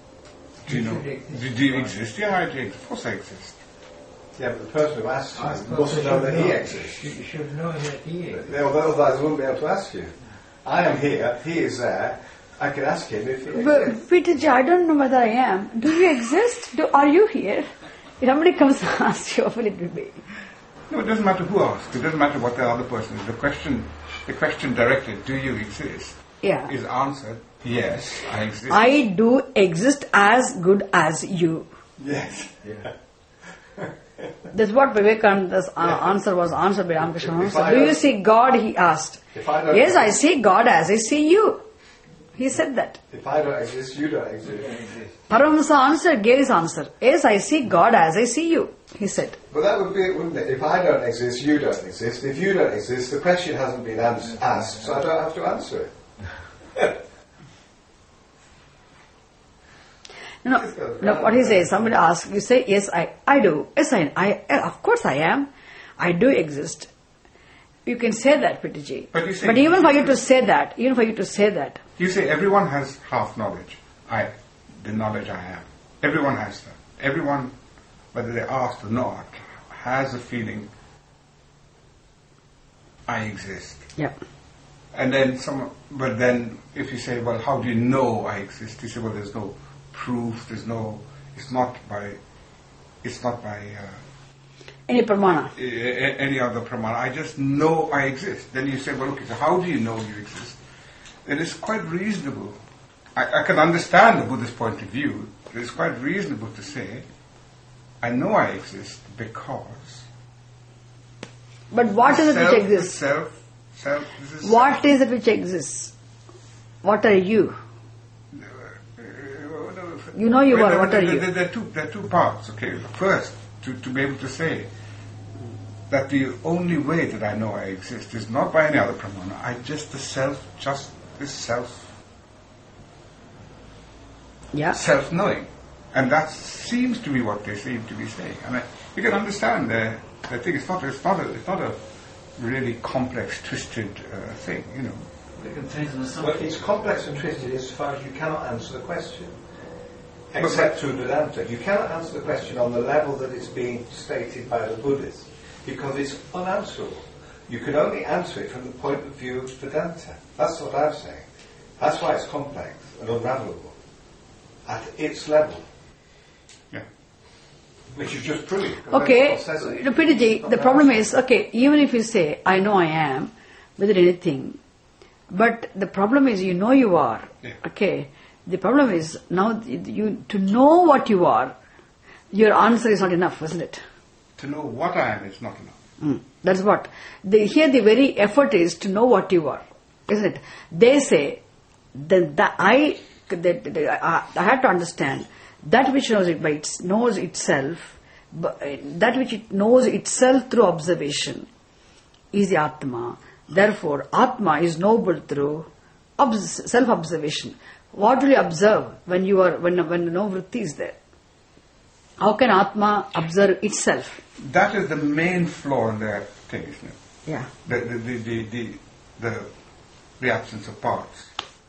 you exist? Yeah, I exist. Of course I exist. Yeah, but the person who asks you must know that he exists. You should know that he exists. Otherwise I wouldn't be able to ask you. I am here, he is there, I can ask him if he exists. But Peterji, I don't know whether I am. Do you exist? Are you here? If somebody comes and asks you, what will it be? No, it doesn't matter who asks. It doesn't matter what the other person is. The question directed, do you exist? Yeah. Is answered, yes, I exist. I do exist as good as you. Yes. Yeah. That's what Vivekananda's answer was answered by Ramakrishna. Do you see God? He asked. Yes, I see God as I see you. He said that. If I don't exist, you don't exist. Paramahamsa gave his answer. Yes, I see God as I see you. He said. But that would be it, wouldn't it? If I don't exist, you don't exist. If you don't exist, the question hasn't been asked, so I don't have to answer it. No, what he says, somebody asks, you say, yes, I do. Yes, of course I am. I do exist. You can say that, Pitiji. But even for you to say that, you say everyone has half knowledge. The knowledge I have. Everyone has that. Everyone, whether they're asked or not, has a feeling I exist. Yeah. And then but then if you say, well, how do you know I exist? You say, well, there's no proof, it's not by any pramana. Any other pramana. I just know I exist. Then you say, well, okay, so how do you know you exist? It is quite reasonable. I can understand the Buddhist point of view. It is quite reasonable to say, I know I exist because... But what is it which exists? What is it which exists? What are you? You know you are. What are you? There are two parts. Okay, first, to be able to say that the only way that I know I exist is not by any other pramana. Just this self. Yeah. Self-knowing, and that seems to be what they seem to be saying. And you can understand the thing. It's not a really complex, twisted thing, you know. It contains an assumption. Well, it's complex and twisted as far as you cannot answer the question. Except through Vedanta. You cannot answer the question on the level that it's being stated by the Buddhists, because it's unanswerable. You can only answer it from the point of view of Vedanta. That's what I'm saying. That's why it's complex and unravelable. At its level. Yeah. Which is just proved. Okay, Pitiji, the problem is, okay, even if you say, I know I am, without anything, but the problem is, you know you are. Yeah. Okay, the problem is, now to know what you are, your answer is not enough, isn't it? To know what I am is not enough. That's what. Here the very effort is to know what you are, isn't it? They say, I have to understand that which knows itself, that which it knows itself through observation is the Atma. Therefore, Atma is knowable through self-observation. What will you observe when no vritti is there? How can Atma observe itself? That is the main flaw in their thing, isn't it? Yeah. The absence of parts.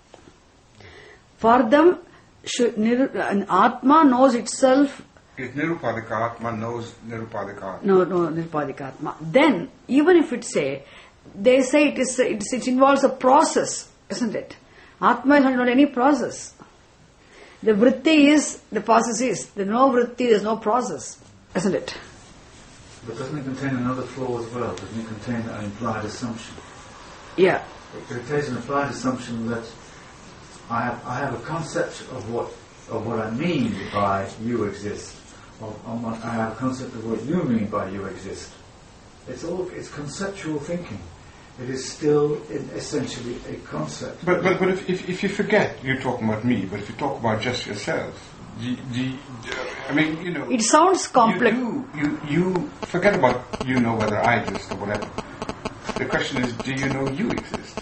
For them, an Atma knows itself. If Nirupadika Atma knows Nirupadika Atma. No, Nirupadika Atma. Then, even if they say it involves a process, isn't it? Atma is not any process. The vritti is, the process is. There's no vritti, there's no process, isn't it? But doesn't it contain another flaw as well? Doesn't it contain an implied assumption? Yeah. It contains an implied assumption that I have a concept of what I mean by you exist. I have a concept of what you mean by you exist. It's conceptual thinking. It is still essentially a concept. But if you forget you're talking about me, but if you talk about just yourself, I mean, you know, it sounds complex. You forget about whether I exist or whatever. The question is, do you know you exist?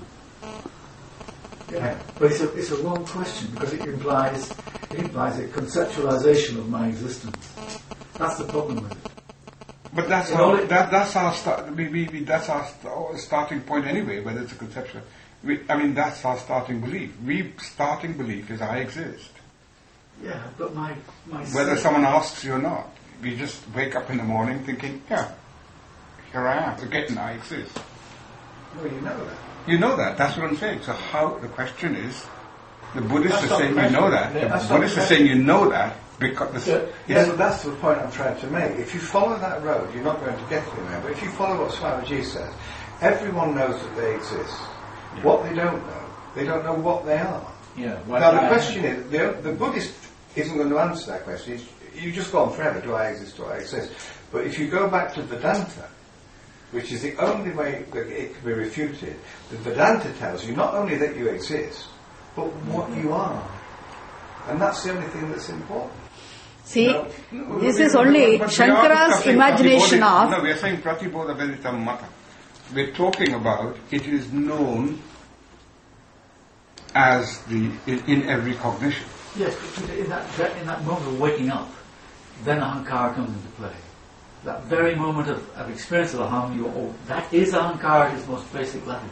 Yeah, but it's a wrong question because it implies a conceptualization of my existence. That's the problem with it. But that's our starting point anyway. Whether it's a conceptual, that's our starting belief. Starting belief is I exist. Yeah, but my whether someone asks you or not, we just wake up in the morning thinking, yeah, here I am. Forgetting I exist. Well, you know that. You know that. That's what I'm saying. So the question is, the Buddhists are saying you know that. The Buddhists are saying you know that because... But that's the point I'm trying to make. If you follow that road, you're not going to get anywhere. But if you follow what Swamiji says, everyone knows that they exist. Yeah. What they don't know what they are. Yeah. Now the question is, the Buddhist isn't going to answer that question. You just go on forever, do I exist, do I exist? But if you go back to Vedanta, which is the only way that it can be refuted, the Vedanta tells you not only that you exist, but what you are. And that's the only thing that's important. See, this is only Shankara's imagination of... No, we are saying Pratibodha Veditam Mata. We're talking about it is known as in every cognition. Yes, but in that moment of waking up, then ahankara comes into play. That very moment of experience of aham, that is ahankara at its most basic level.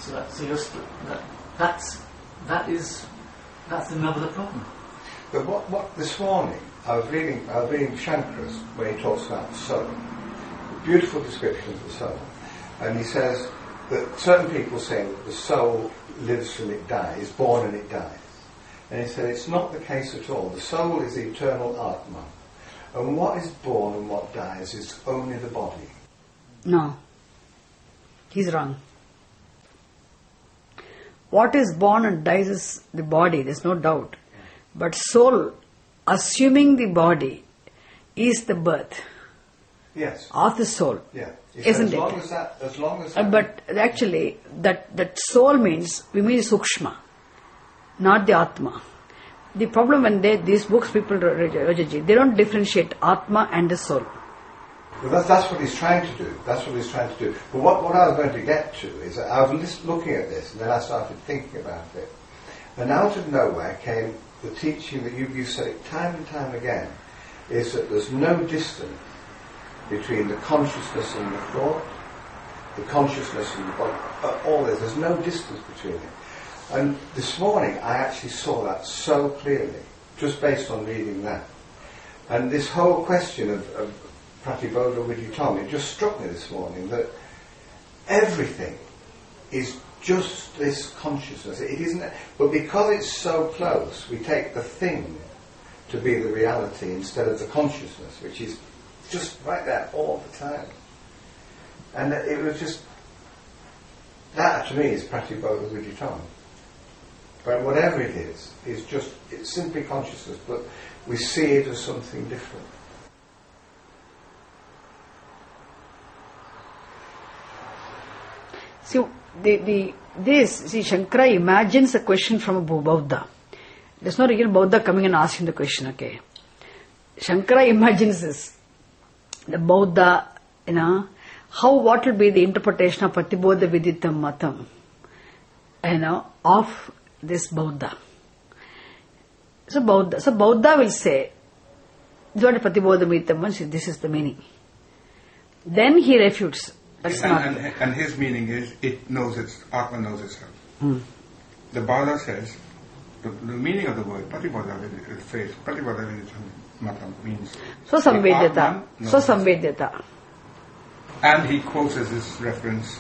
That's the nub of the problem. But what this morning I was reading Shankara's where he talks about the soul, beautiful description of the soul, and he says that certain people say that the soul lives and it dies, is born and it dies, and he said it's not the case at all. The soul is the eternal Atma, and what is born and what dies is only the body. No, he's wrong. What is born and dies is the body, there's no doubt. But soul, assuming the body, is the birth of the soul. Yeah. Isn't it? As long as that but actually, that soul means, we mean Sukshma, not the Atma. The problem when these books people, Rajaji, they don't differentiate Atma and the soul. Well, that's what he's trying to do. But what I was going to get to is that I was just looking at this and then I started thinking about it. And out of nowhere came the teaching that you've said it time and time again, is that there's no distance between the consciousness and the thought, the consciousness and the body, all this. There's no distance between it. And this morning I actually saw that so clearly, just based on reading that. And this whole question of Pratibodha Vidyutam, it just struck me this morning that everything is just this consciousness. It isn't, but because it's so close, we take the thing to be the reality instead of the consciousness, which is just right there all the time. And it was just, that to me is Pratibodha Vidyutam. But whatever it is it's simply consciousness, but we see it as something different. See, Shankara imagines a question from a Buddha. There's no real Buddha coming and asking the question, okay? Shankara imagines this. The Buddha, what will be the interpretation of Pratibodha Vidyutam Matam, of this Buddha. So Buddha will say, this is what Pratibodha Vidyutam means, this is the meaning. Then he refutes. And his meaning is, Atma knows itself. The Bala says, the meaning of the word, Pratibodha Vidyutam Matam means... Samvedyata. And he quotes as this reference,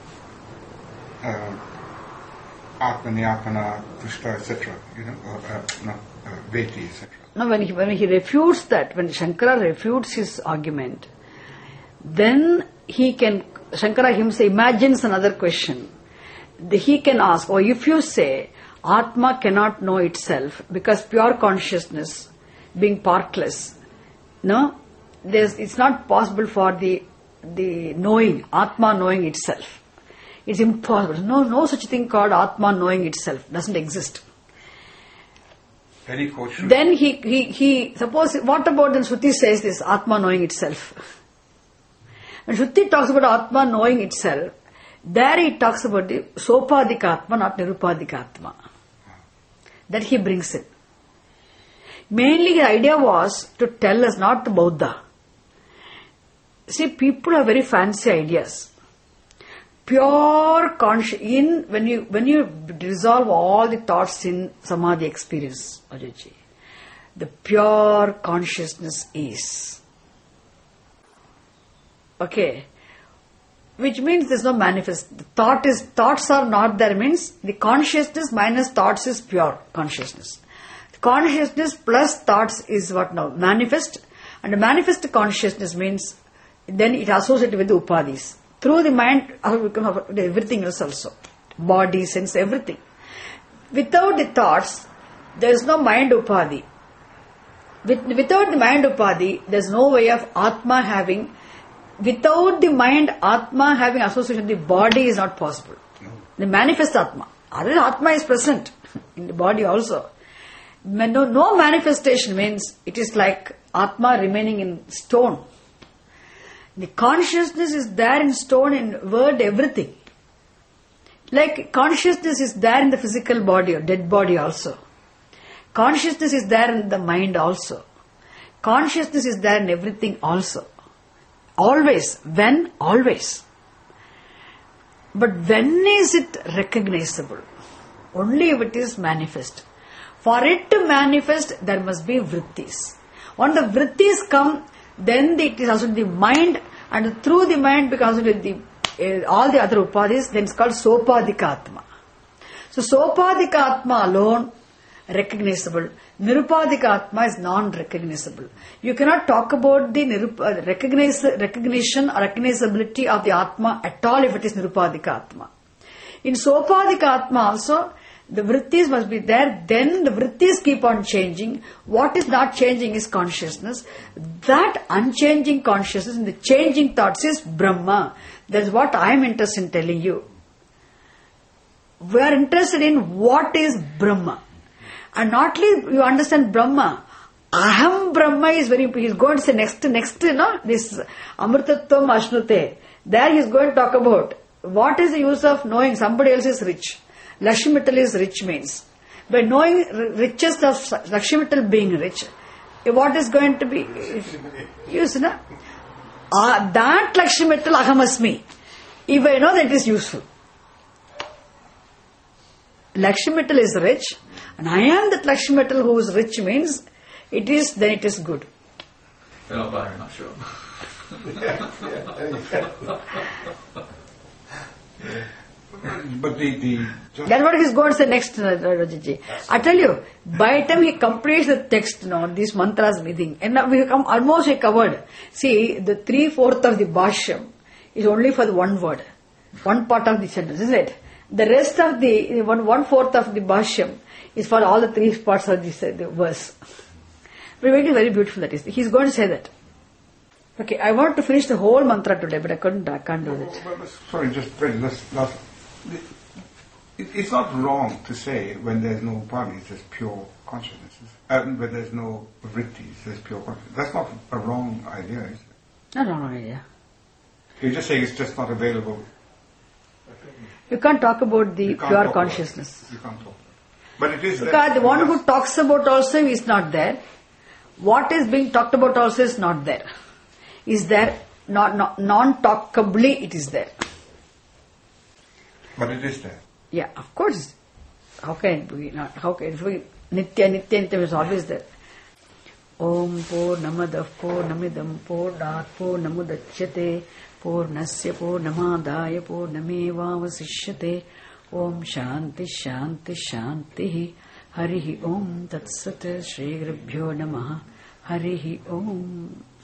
Atmanyapana, Krishna, etc., Veti, etc. Now when he refutes that, when Shankara refutes his argument, then Shankara himself imagines another question. He can ask, or if you say, Atma cannot know itself, because pure consciousness, being partless, it's not possible for the knowing, Atma knowing itself. It's impossible. No such thing called Atma knowing itself. Doesn't exist. Then he suppose, what about when Shruti says this, Atma knowing itself? When Shruti talks about Atma knowing itself, there he talks about the Sopadika Atma, not Nirupadika Atma. That he brings in. Mainly the idea was to tell us, not the Buddha. See, people have very fancy ideas. Pure conscious, when you dissolve all the thoughts in Samadhi experience, Ajayji, the pure consciousness is. Okay. Which means there's no manifest. Thoughts are not there, means the consciousness minus thoughts is pure consciousness. Consciousness plus thoughts is what now? Manifest. And the manifest consciousness means then it associated with the upadhis. Through the mind, everything else also. Body, sense, everything. Without the thoughts, there is no mind upadhi. Without the mind upadhi, there is no way of Atma having. Without the mind, Atma having association with the body is not possible. The manifest Atma. Other Atma is present in the body also. No manifestation means it is like Atma remaining in stone. The consciousness is there in stone, in word, everything. Like consciousness is there in the physical body or dead body also. Consciousness is there in the mind also. Consciousness is there in everything also. Always. When? Always. But when is it recognizable? Only if it is manifest. For it to manifest, there must be vrittis. When the vrittis come, then it is also the mind, and through the mind becomes all the other upadhis, then it's called sopadhikatma. So sopadhikatma alone recognizable. Nirupadhikatma is non-recognizable. You cannot talk about the recognition or recognizability of the Atma at all if it is Nirupadhikatma. In Sopadhikatma also, the vrittis must be there, then the vrittis keep on changing. What is not changing is consciousness. That unchanging consciousness and the changing thoughts is Brahma. That is what I am interested in telling you. We are interested in what is Brahma. And not only you understand Brahma, Aham Brahma is very important. He is going to say next, this Amrtatvam Ashnute. There he is going to talk about what is the use of knowing somebody else is rich. Lakshmi Mittal is rich means. By knowing riches of Lakshmi Mittal being rich, what is going to be used? That Lakshmi Mittal Ahamasmi. If I know that it is useful. Lakshmi Mittal is rich, and I am that Lakshmi Mittal who is rich means then it is good. You're not buying, I'm not sure. But that's what he's going to say next, Rajaji. I tell you, by the time he completes the text, these mantras meeting, and now we come almost covered. See, the 3/4 of the Bhashyam is only for the one word, one part of the sentence, isn't it? The rest of the 1/4 of the Bhashyam is for all the 3 parts of the verse. But it is very beautiful that is. He's going to say that. Okay, I want to finish the whole mantra today, but I can't do that. Sorry, just very last. It's not wrong to say when there's no upadhi, it's just pure consciousness. When there's no vrittis, there's pure consciousness. That's not a wrong idea, is it? Not a wrong idea. You're just saying it's just not available. You can't talk about the pure consciousness. You can't talk about it. But it is there. Because the one who talks about also is not there. What is being talked about also is not there. Is there, non-talkably it is there. But it is there. Yeah, of course. How can it be not? How can it be? Nitya is always there. Om Purnamadav Purnamidam Purnat Purnamudachyate Purnasya Purnamadaya Purnamevavasishyate Om Shanti Shanti Shanti Harihi Om Tatsat Shri Gurubhyo Namaha Harihi Om.